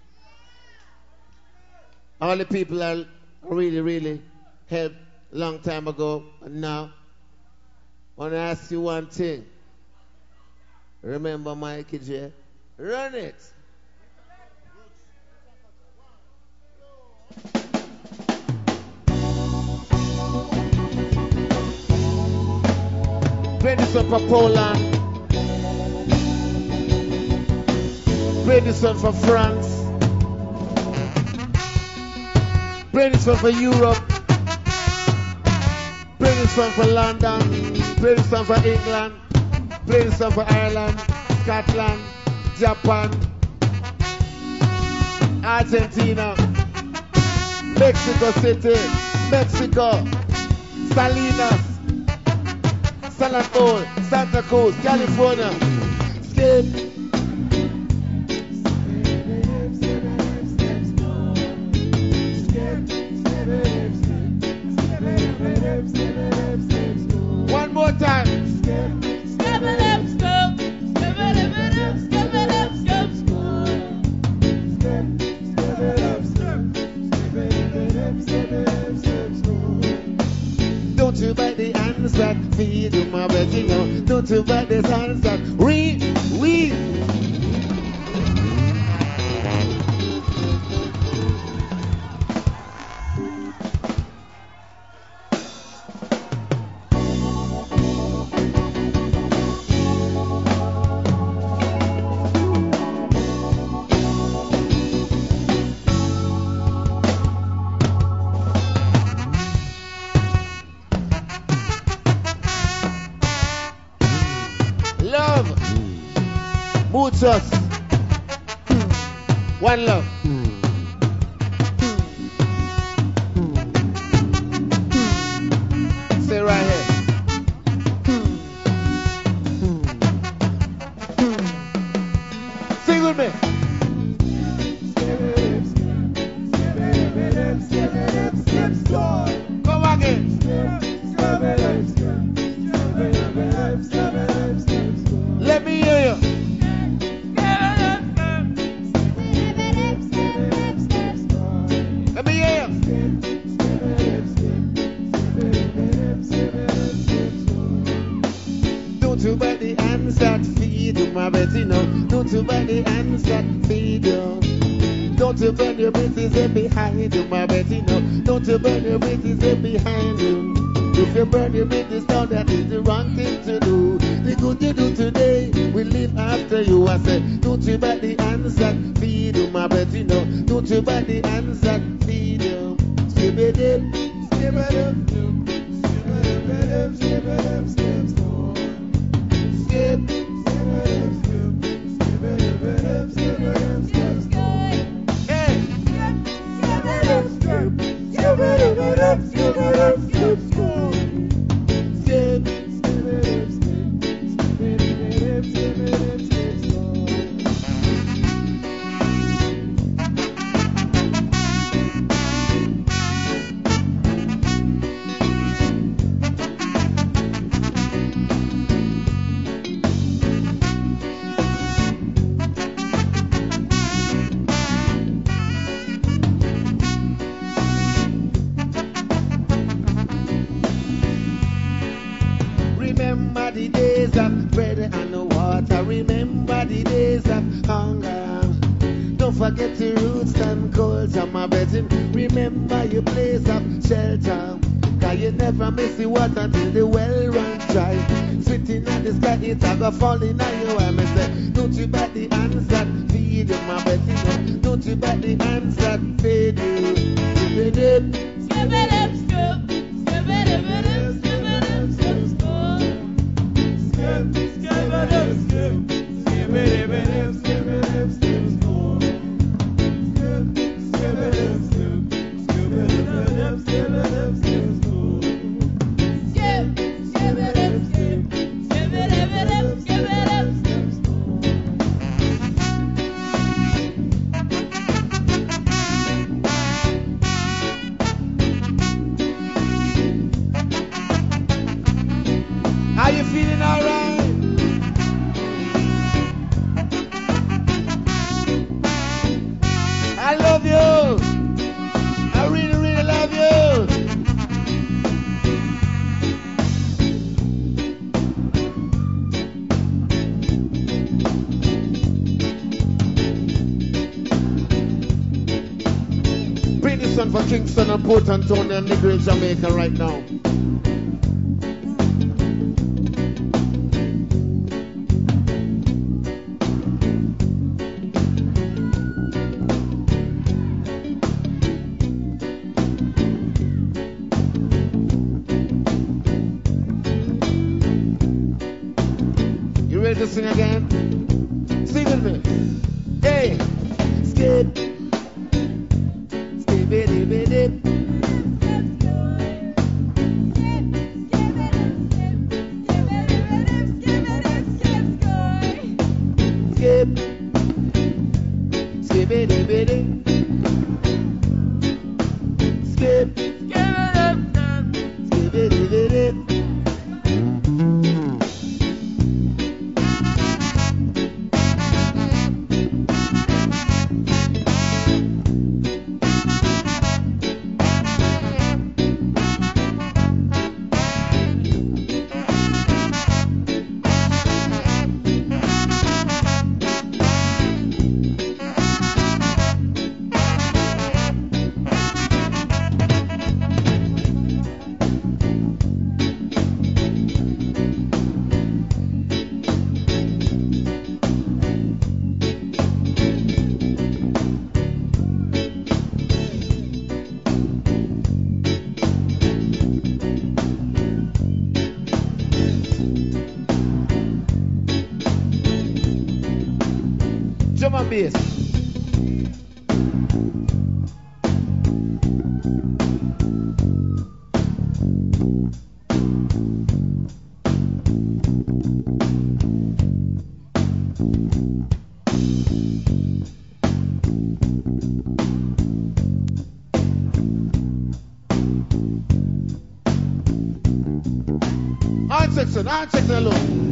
All the people that really, really helped a long time ago and now. I want to ask you one thing. Remember Mikey J? Run it. Play this one for Poland. Play this one for France. Play this one for Europe. song for London, play this song for England, play this song for Ireland, Scotland, Japan, Argentina, Mexico City, Mexico, Salinas, San Antonio, Santa Cruz, California. Skip. One more time. Don't you bite the hands that feed you, my baby, no. Don't you bite the hands that re, we. Muchos. One love. Stay right here. Sing with me. Come again. Let me hear you. Let me hear you. Don't you buy the hands that feed you, my Betty, no. Don't you buy the hands that feed you. Don't you burn your bridges in behind you, my Betty, no. Don't you burn your bridges in behind you. If you burn your bridges down, that is the wrong thing to do. The good you do today will live after you. I said, don't you buy the hands that feed you, my Betty, no. Don't you buy the hands that feed you. Skip it up, skip it up, skip it up, skip it up, skip it up, skip, skip it up, skip it up, skip, skip, hey, skip it up, skip, skip it up, skip it up, skip, skip, skip, skip it up, skip, skip it up, skip it up, skip, skip, skip it up, skip. Remember the days of bread and water. Remember the days of hunger. Don't forget your roots and culture, my betting. Remember your place of shelter. Cause you never miss the water till the well runs dry. Sitting at the sky, it's a go falling on you. I may say, don't you bet the hands that feed you, my betting. Don't you bet the hands that feed you. Skip it up, skip it up, skip, skip it up, skip it up, skip, skip. Skip, skip it up, skip, skip it up, skip it up, skip, skip. Skip, skip it up, skip, skip it up, skip it up, skip, skip. Skip, skip it up, skip, skip it up, skip it up, skip, skip. Are you feeling alright? I love you. I really, really love you. Bring this one for Kingston and Port Antonio and Negril, Jamaica right now. to sing again. Sing with me. Hey, skip, skip it, dip it, dip. Skip, skip it, dip it, dip. Skip, skip it, dip it, dip. Drum and bass. Hand section, hand section alone.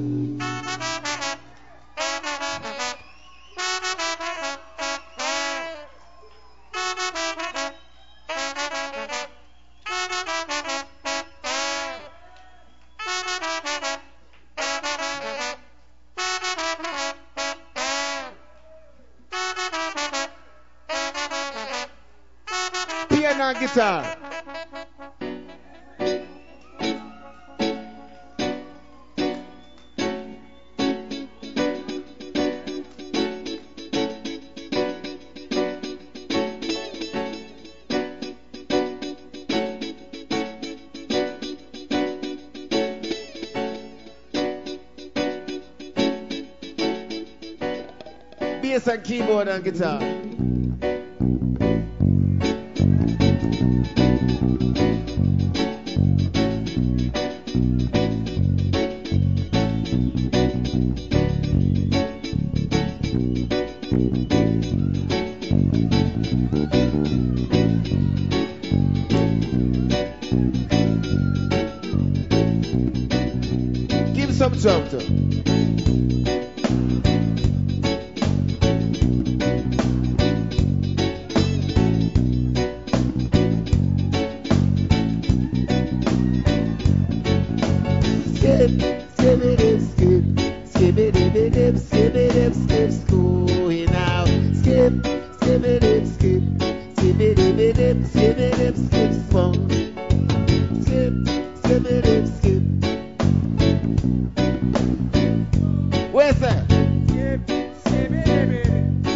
Piano and guitar. Bass and keyboard and guitar. Give some drum to. Skip, skip it, dip, skip, skip it, dip, it, dip, skip it, dip, skip, school now. Skip, skip it, dip, skip, skip it, dip, it, dip, skip it, dip, skip, funk. Skip, skip it, dip, skip. Where's that? Skip, skip it, dip, it.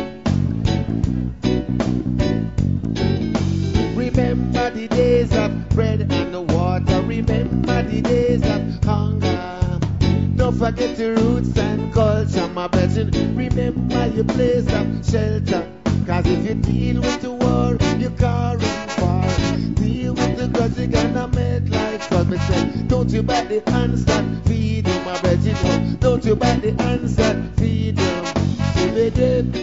Remember the days of bread and the water. Remember the days of hunger. Don't forget the roots and culture, my brethren. Remember your place of shelter. Cause if you deal with the war, you're carrying far. Deal with the grudge, you're gonna make life for me. Don't you bite the hands that feed you, my brethren. Don't you bite the hands that feed you. Give it dip.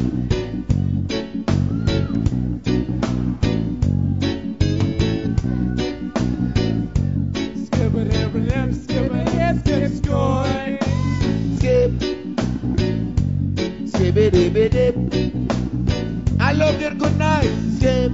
Skip, skip, dip, dip. I love your good night. Skip.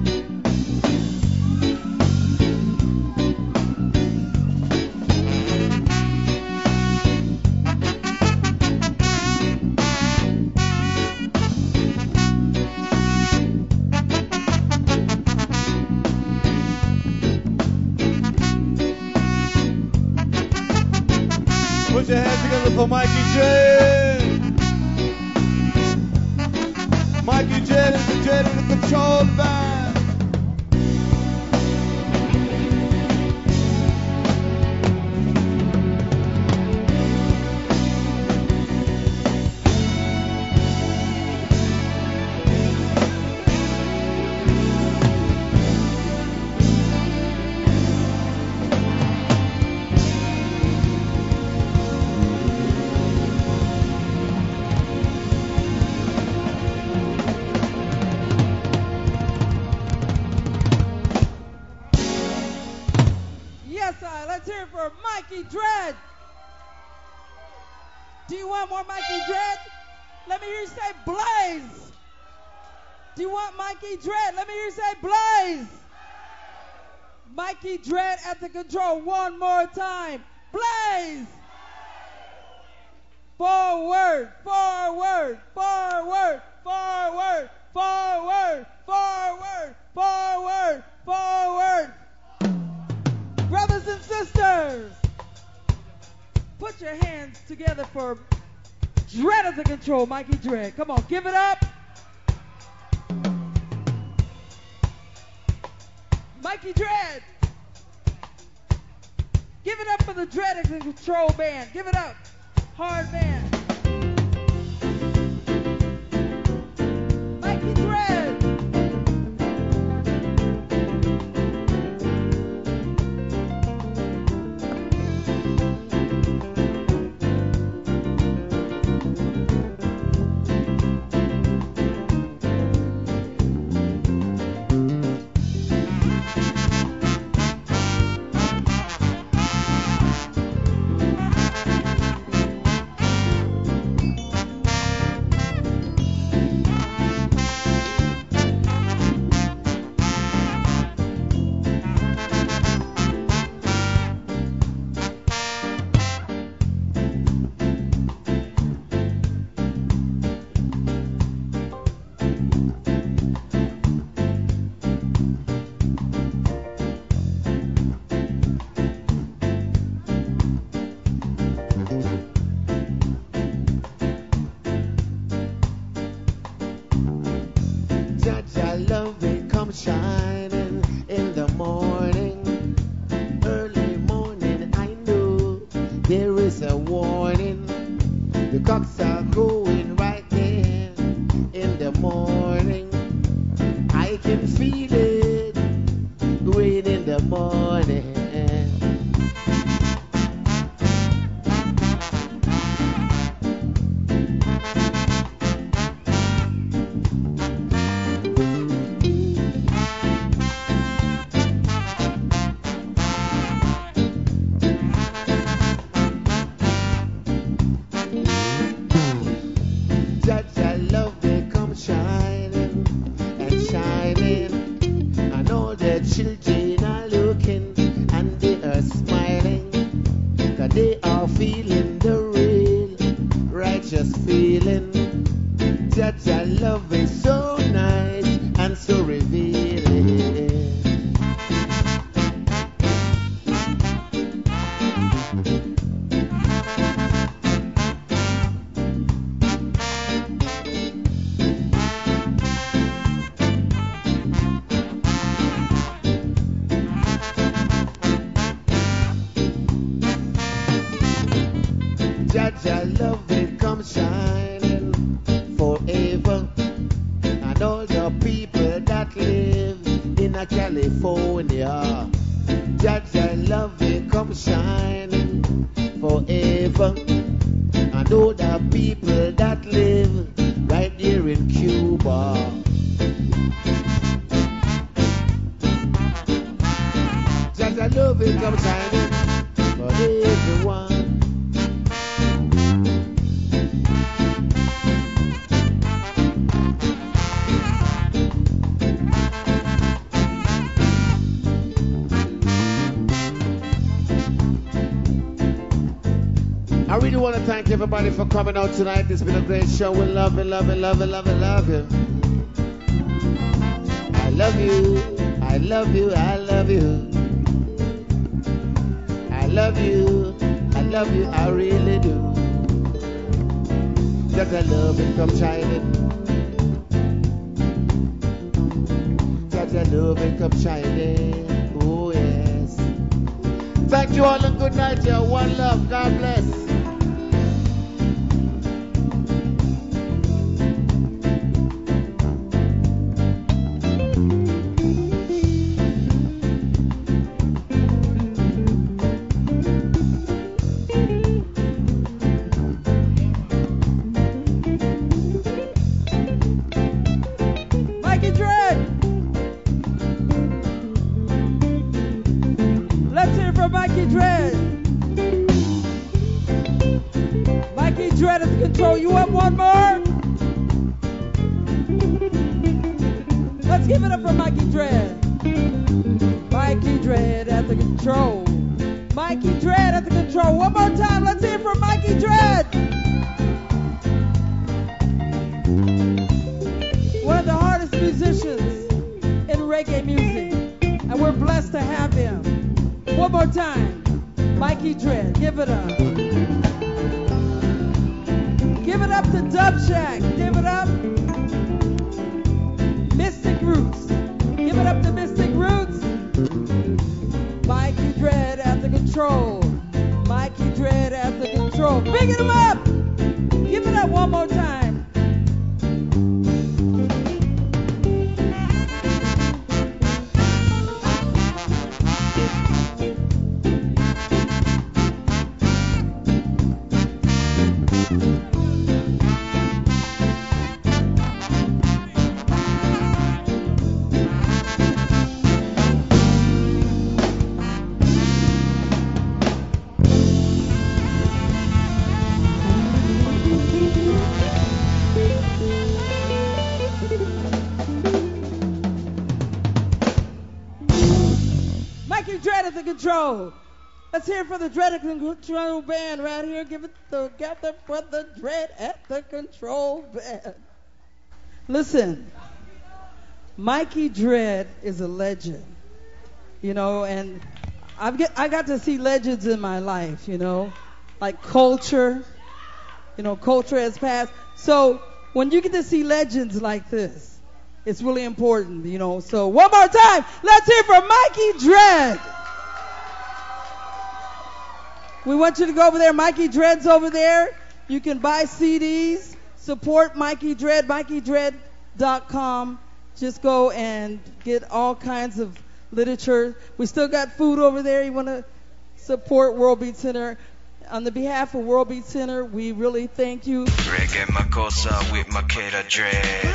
hear it for Mikey Dread. Do you want more Mikey Dread? Let me hear you say Blaze. Do you want Mikey Dread? Let me hear you say Blaze. Mikey Dread at the control one more time. Blaze. Forward, forward, forward, forward, forward, forward, forward, forward. Brothers and sisters, put your hands together for Dread at the control, Mikey Dread. Come on, give it up. Mikey Dread. Give it up for the Dread at the control band. Give it up. Hard band. Mikey Dread. Shining in the morning, early morning, I know there is a warning. The cocks are going right there in the morning. I can feel it going in the morning. Thank everybody for coming out tonight. It's been a great show. We love it, love it, love it, love it, love it. I love you, I love you, I love you. I love you, I love you, I really do. Just I love it, come shining. Just I love it, come shining. Oh yes. Thank you all and good night, y'all. One love. God bless. Mikey Dread. Mikey Dread at the control. You want one more? Let's give it up for Mikey Dread. Mikey Dread at the control. Mikey Dread at the control. One more time. Let's hear it for Mikey Dread. One of the hardest musicians in reggae music. And we're blessed to have him. One more time. Mikey Dread. Give it up. Give it up to Dub Shack. Give it up. Mystic Roots. Give it up to Mystic Roots. Mikey Dread at the control. Mikey Dread at the control. Big it up. Give it up one more time. Control. Let's hear it for the Dread at the Control band right here. Give it together for the Dread at the Control band. Listen, Mikey Dread is a legend, you know, and I've get, I got to see legends in my life, you know, like Culture, you know, Culture has passed. So when you get to see legends like this, it's really important, you know. So one more time, let's hear it for Mikey Dread. We want you to go over there. Mikey Dread's over there. You can buy C Ds. Support Mikey Dread, mikey dread dot com. Just go and get all kinds of literature. We still got food over there. You want to support World Beat Center. On the behalf of World Beat Center, we really thank you. Reggae Makossa with Makeda Dread.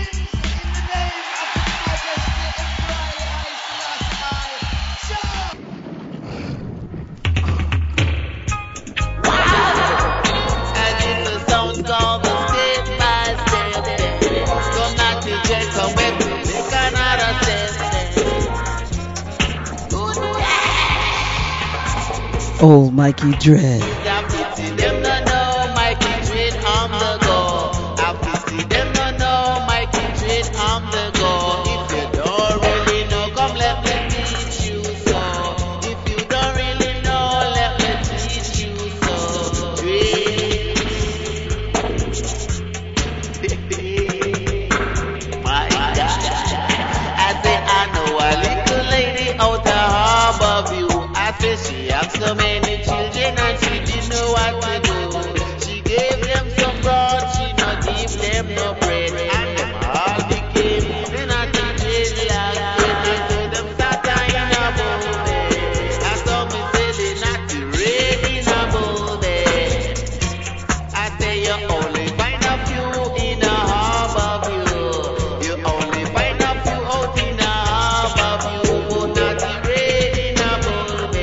Old Mikey Dread. She had so many children and she didn't know what to do. She gave them some broad, she not give them no bread. And them all became in a dreadlock. They told them start in a booty. And some me say they not the red in a booty. I say you only find a few in a harbor view. You only find a few out in a harbor view. But not the red in a booty.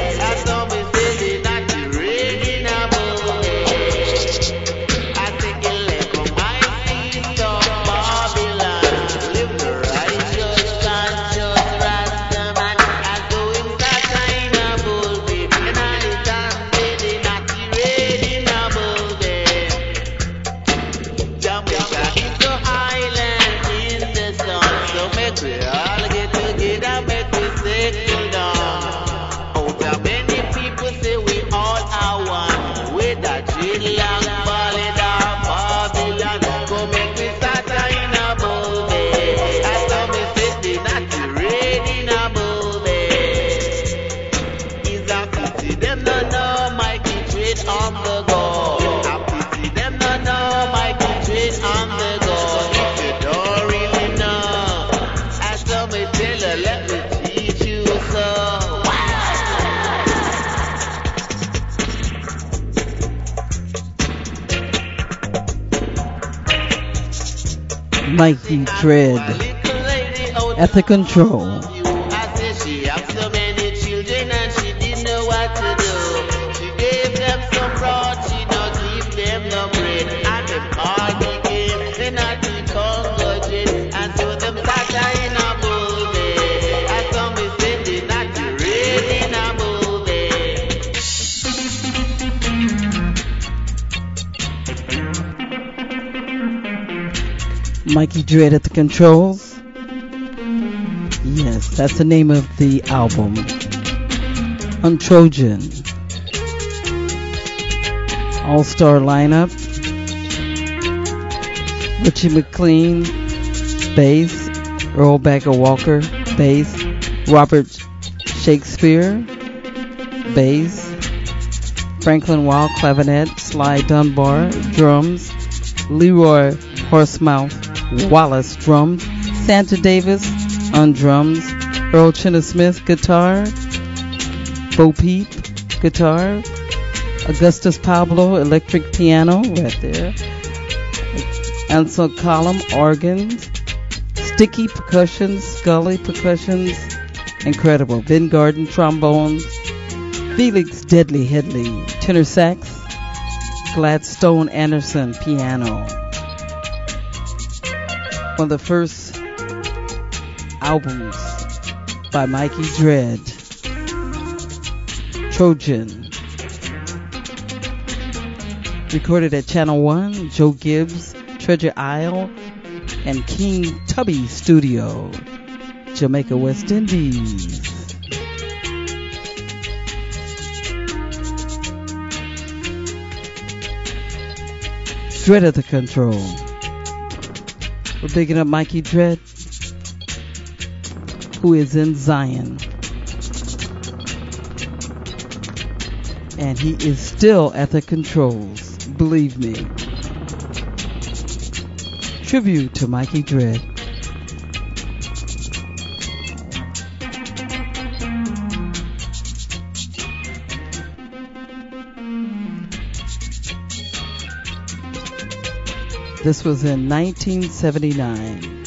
Mikey Dread at the control. I said she have so many children and she didn't know what Mikey Dread at the controls. Yes, that's the name of the album. On Trojan. All-star lineup. Richie McLean, bass. Earl Bagger Walker, bass. Robert Shakespeare, bass. Franklin Wild, clavinet. Sly Dunbar, drums. Leroy Horsemouth Wallace, drums. Santa Davis on drums. Earl Chinna Smith, guitar. Bo Peep, guitar. Augustus Pablo, electric piano, right there. Ansel Column, organs. Sticky percussions, Scully percussions, incredible. Ben Garden, trombones. Felix Deadly Headley, tenor sax. Gladstone Anderson, piano. One of the first albums by Mikey Dread. Trojan. Recorded at Channel One, Joe Gibbs, Treasure Isle, and King Tubby Studio, Jamaica, West Indies. Dread at the control. We're picking up Mikey Dread, who is in Zion. And he is still at the controls, believe me. Tribute to Mikey Dread. This was in nineteen seventy-nine.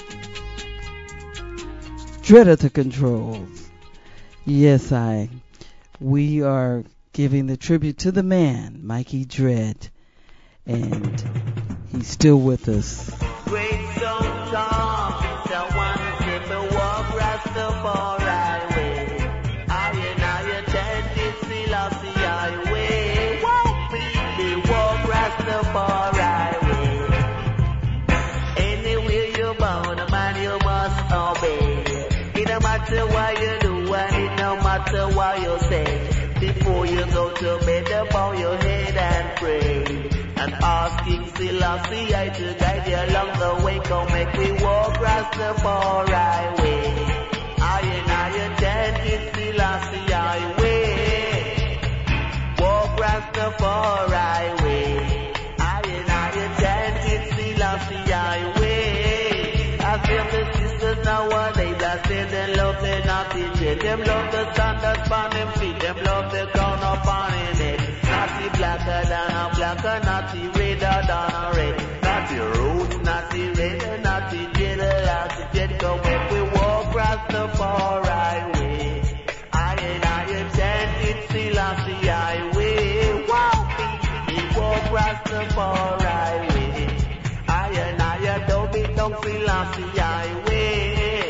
Dread at the controls. Yes, I. We are giving the tribute to the man, Mikey Dread. And he's still with us. Great so tall, someone to the walk, Rastafari way. I and I attended Selassie highway. Won't be walk Rastafari way. Anywhere you're born, a man you must obey. It no matter what you do, and it no matter what you say. Before you go to bed, bow your head and pray. And asking Selassie I to guide you along the way. Come make we walk Rastafari way. I and I attended Selassie highway. Walk Rastafari way. I and I attended Selassie highway. I feel the sisters nowadays, I say they love the naughty jet. Them love the standards on them feet. Them love the crown up on their neck. Naughty blacker than a blacker, naughty redder than a red. Naughty roots, naughty red, naughty jet, naughty jet. Go make we walk Rastafari way. I and I attended Selassie highway. Wow, we walk Rastafari way. I and I don't be don't Selassie highway.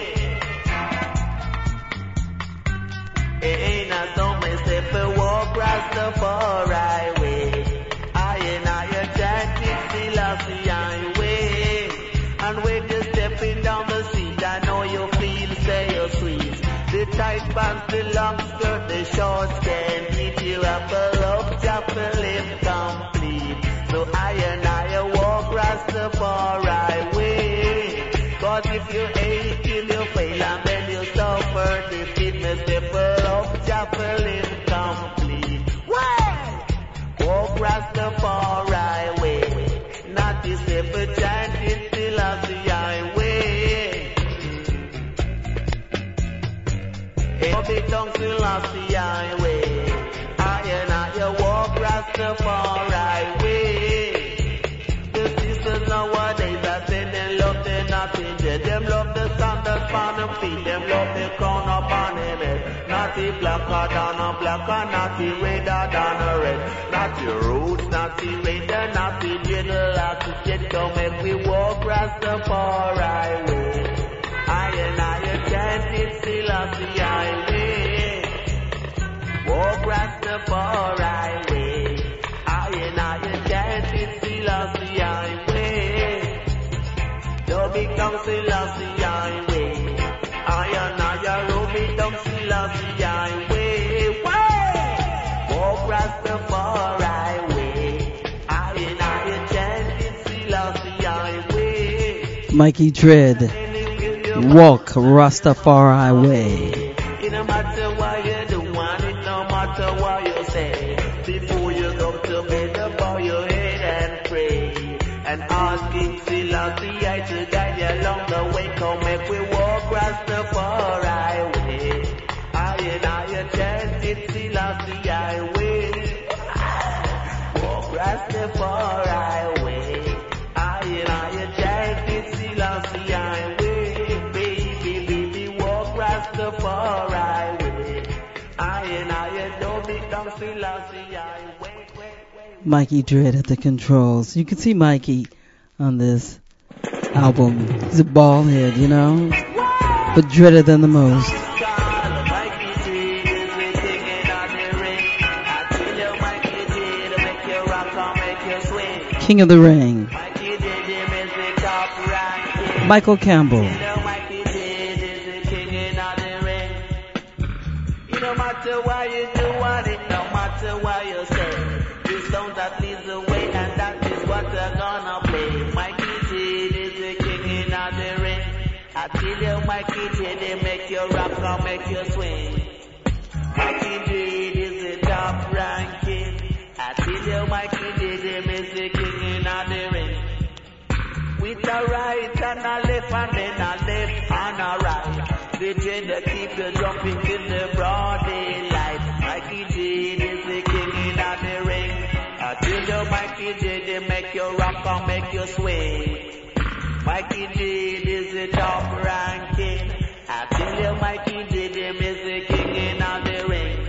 Ain't a don't me step a walk Rastafari way. I and I attended Selassie highway. And when you're stepping down the seat, I know you feel say you're sweet. The tight pants, the long skirt, the short skin, keep you up a love, chapel live complete. So I and I walk Rastafari way. Cause if you hate till you fail and then you suffer defeat, me step up, chapel live complete. Why? Walk Rastafari way. Not this step a chanting till I see highway. It be tongue till I see highway. I and I walk Rastafari way. The sisters nowadays I say they love the nothing jet. Them love the standards on them feet. Them love the crown up on them head. Naughty blacker than a blacker, naughty redder than a red. Naughty roots, naughty redder, naughty jiddle, naughty jet. Come make we walk Rastafari way. I and I attended Selassie highway. Walk Rastafari way. I and I attended Selassie highway. Selassie way. Walk Rastafari way. I and I chanting Selassie way. Mikey Dread, walk Rastafari way. It no matter what you do, and it no matter what you say. Before you go to bed, bow your head and pray. And ask King Selassie to guide you along the way. Come make we walk Rastafari way. I and I chanted Selassie way. Walk Rastafari way. I and I chanted Selassie way. Baby, baby, walk Rastafari way. I and I don't become Selassie way. Mikey Dread at the controls. You can see Mikey on this album. He's a bald head, you know, but dreader than the most. King of the Ring. Michael Campbell. No matter what you do, and it no matter what you say. The sound that leads the way, and that is what they're gonna play. Mikey J is the king in the ring. I tell you, Mikey J, they make you rock or make you swing. Mikey J is the top ranking. I tell you, Mikey J, they make the king in the ring. With a right and a left, and then a left and a right. The gender keep you jumping in the broad daylight. Mikey J is the king in the ring. I tell you, Mikey J, they make you rock or make you swing. Mikey J is the top ranking. I tell you, Mikey J, they make the king in the ring.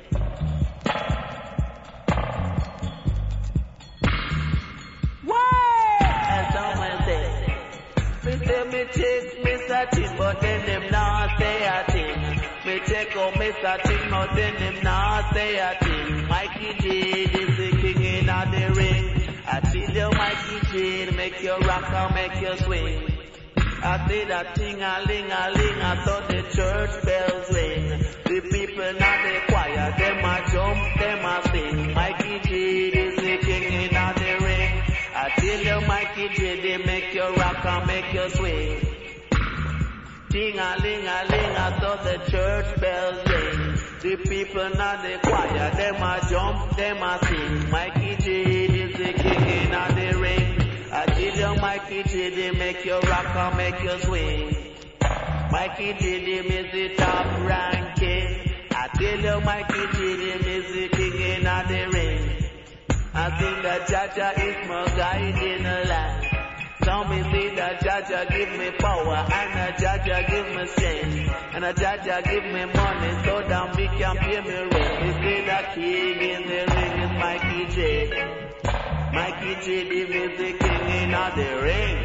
Why? As someone says, me say me chase Mister Chin, but then them not say a thing. Me check out Mister Chin, but then them not say a thing. Mikey J is the king in the ring. I tell you, Mikey J, make you rock or make you swing. I say that ting a ling a ling, I thought the church bells ring. The people now the choir, them a jump, them a sing. Mikey J is the king in the ring. I tell you, Mikey J, they make you rock and make you swing. Ting a ling a ling, I thought the church bells ring. The people now the choir, them a jump, them a sing. Mikey J is the king in the ring. I tell you, Mikey J, they make you rock and make you swing. Mikey J, they make the top ranking. I tell you, Mikey J, they make the king in the ring. I think that Jaja is my guide in the land. Some me say that Jaja give me power, and that Jaja give me strength, and that Jaja give me money so that me can pay me rent. They say that king in the ring is Mikey J. Mikey J is the king in the ring.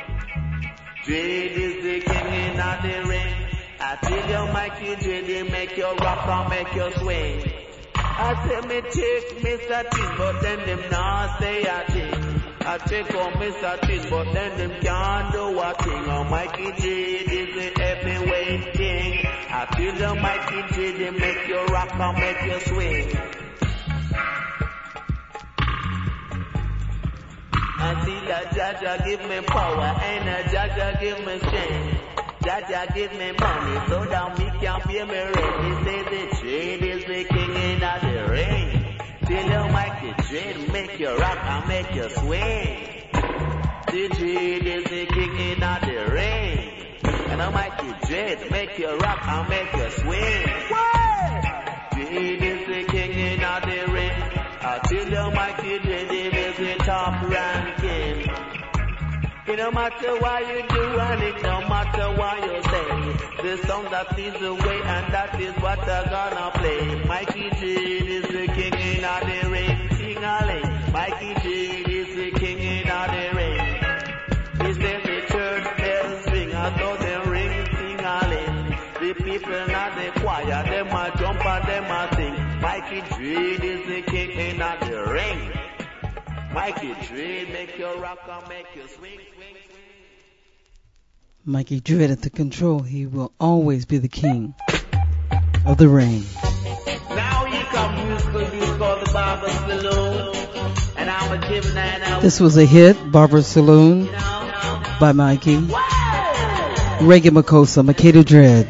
J is the king in the ring. I tell you, Mikey J, they make you rock and make you swing. I say me take Mister Chin, but then them not say a thing. I take on Mister Chin, but then them can't do a thing. Oh, Mikey J is the heavyweight king. I tell you, Mikey J, they make you rock and make you swing. I see that Jaja give me power, and that Jaja give me strength. Jaja give me money, so that me can pay me rent. He say the trade is the king in the ring. Tell you, Mikey Trade, make you rock and make you swing. The trade is the king in the ring. And I'm Mikey Trade, make you rock and make you swing. What? Trade is the king in the ring. I tell you, Mikey Trade is the top ranking. It no matter what you do, and it no matter what you say. The song that leads the way, and that is what they're gonna play. Mikey J is the king in the ring. Ting-a-ling. Mikey J is the king in the ring. He says the church bells ring, I saw them ring, ting-a-ling. The people not the choir, them a jump and them a sing. Mikey J is the king in the ring. Mikey Dread, make you rock and make you swing, swing, swing. Mikey Dread at the control. He will always be the king. of the rain. Now here comes musical news called the Barber Saloon. And I'm a Gemini and I This was a hit, Barber Saloon by Mikey. Reggae Makosa, Makeda Dread.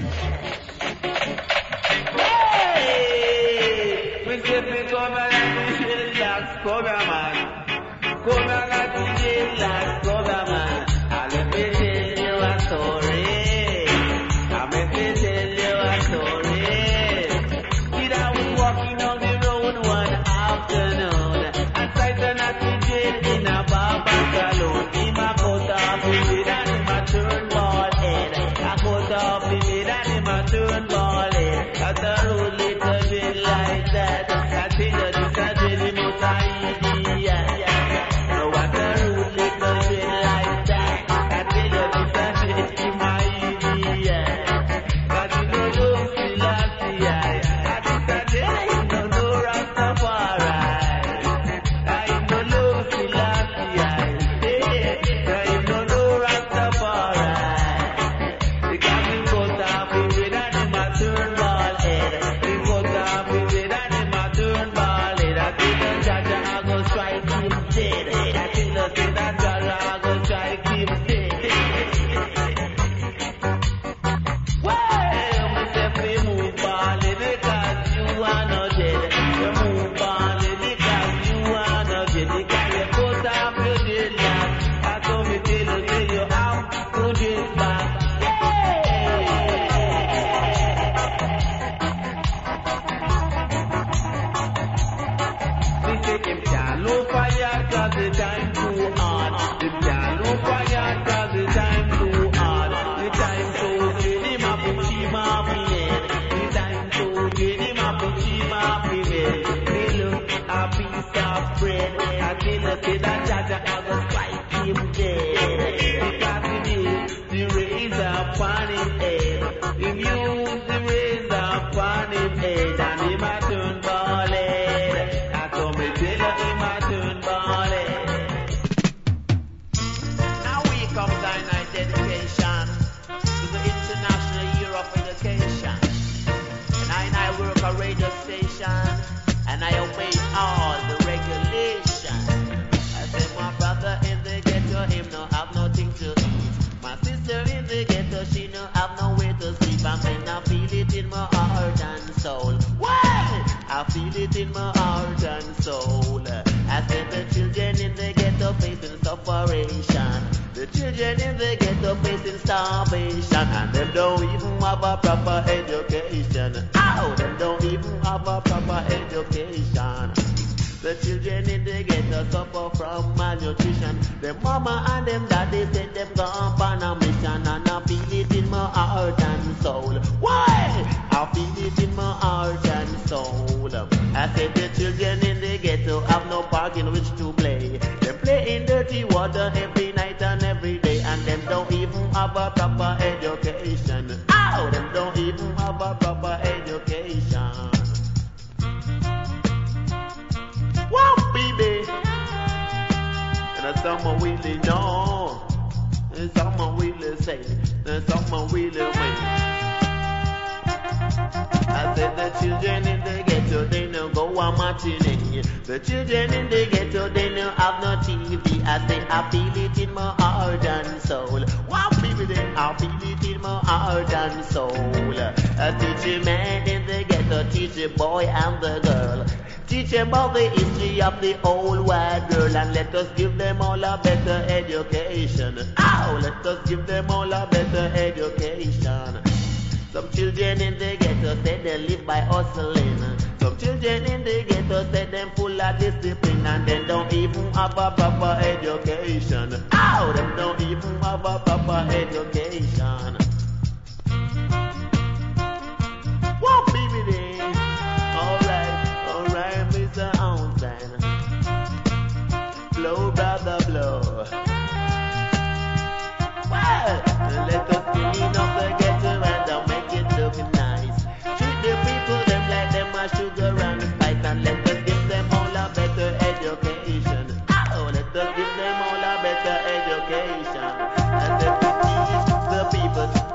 Let us give them all a better education. And let us teach the people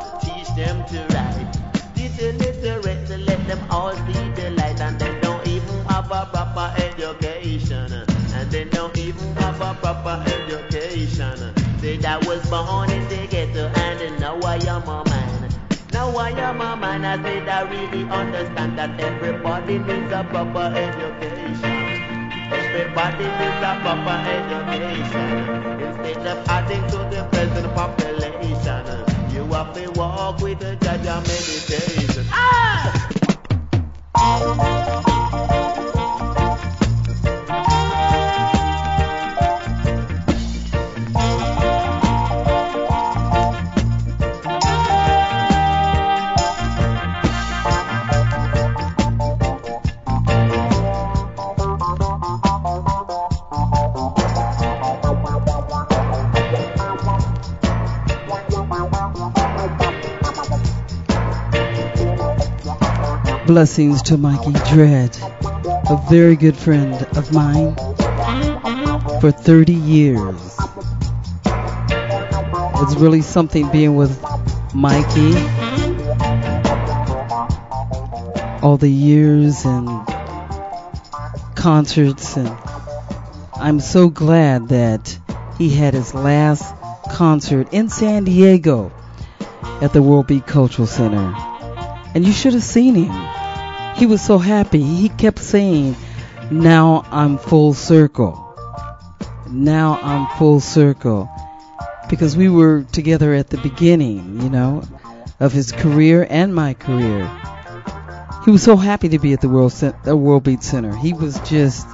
all see the light, and they don't even have a proper education. And they don't even have a proper education. Said I was born in the ghetto, and now I am a man. Now I am a man. I said I really understand that everybody needs a proper education. Everybody needs a proper education. Instead of adding to the present population, you have to walk with the judge and meditation. Ah! Blessings to Mikey Dread, a very good friend of mine for thirty years. It's really something being with Mikey all the years and concerts, and I'm so glad that he had his last concert in San Diego at the World Beat Cultural Center. And you should have seen him. He was so happy. He kept saying, now I'm full circle. Now I'm full circle. Because we were together at the beginning, you know, of his career and my career. He was so happy to be at the World, the World Beat Center. He was just,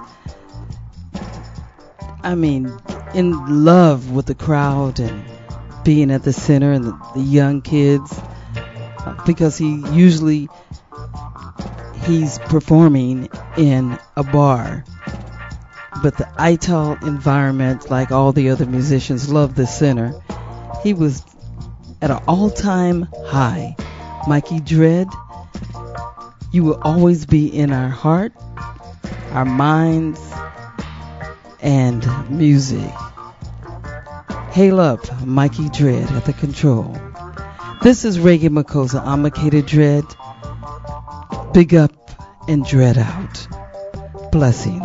I mean, in love with the crowd and being at the center and the, the young kids. Because he usually, he's performing in a bar. But the I T A L environment, like all the other musicians, love the center. He was at an all-time high. Mikey Dread, you will always be in our heart, our minds, and music. Hail up, Mikey Dread at the control. This is Reggae Makosa. I'm Makeda Dread. Big up and dread out. Blessings.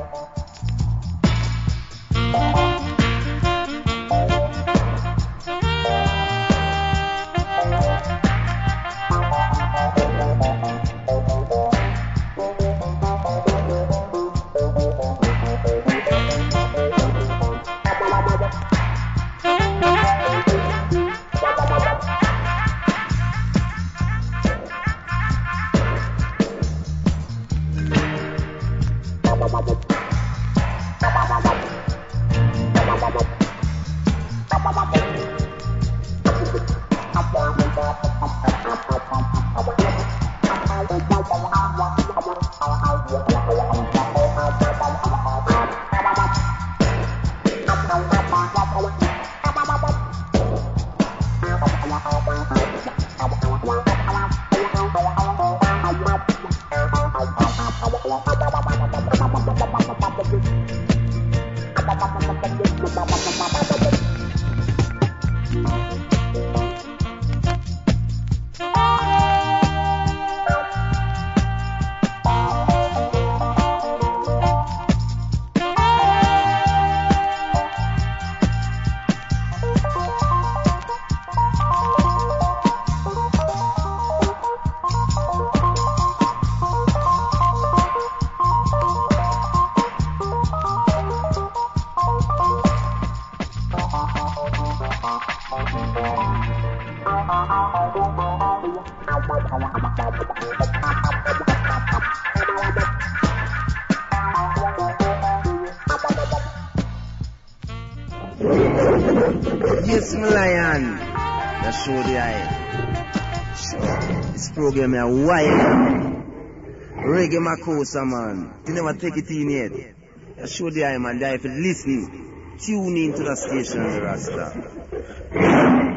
Yes, my lion. That's show the eye. Sure. This program is wild. Reggae Makosa, man. You never take it in yet. That's show the eye, man. If you listen, tune in to the station, Rasta.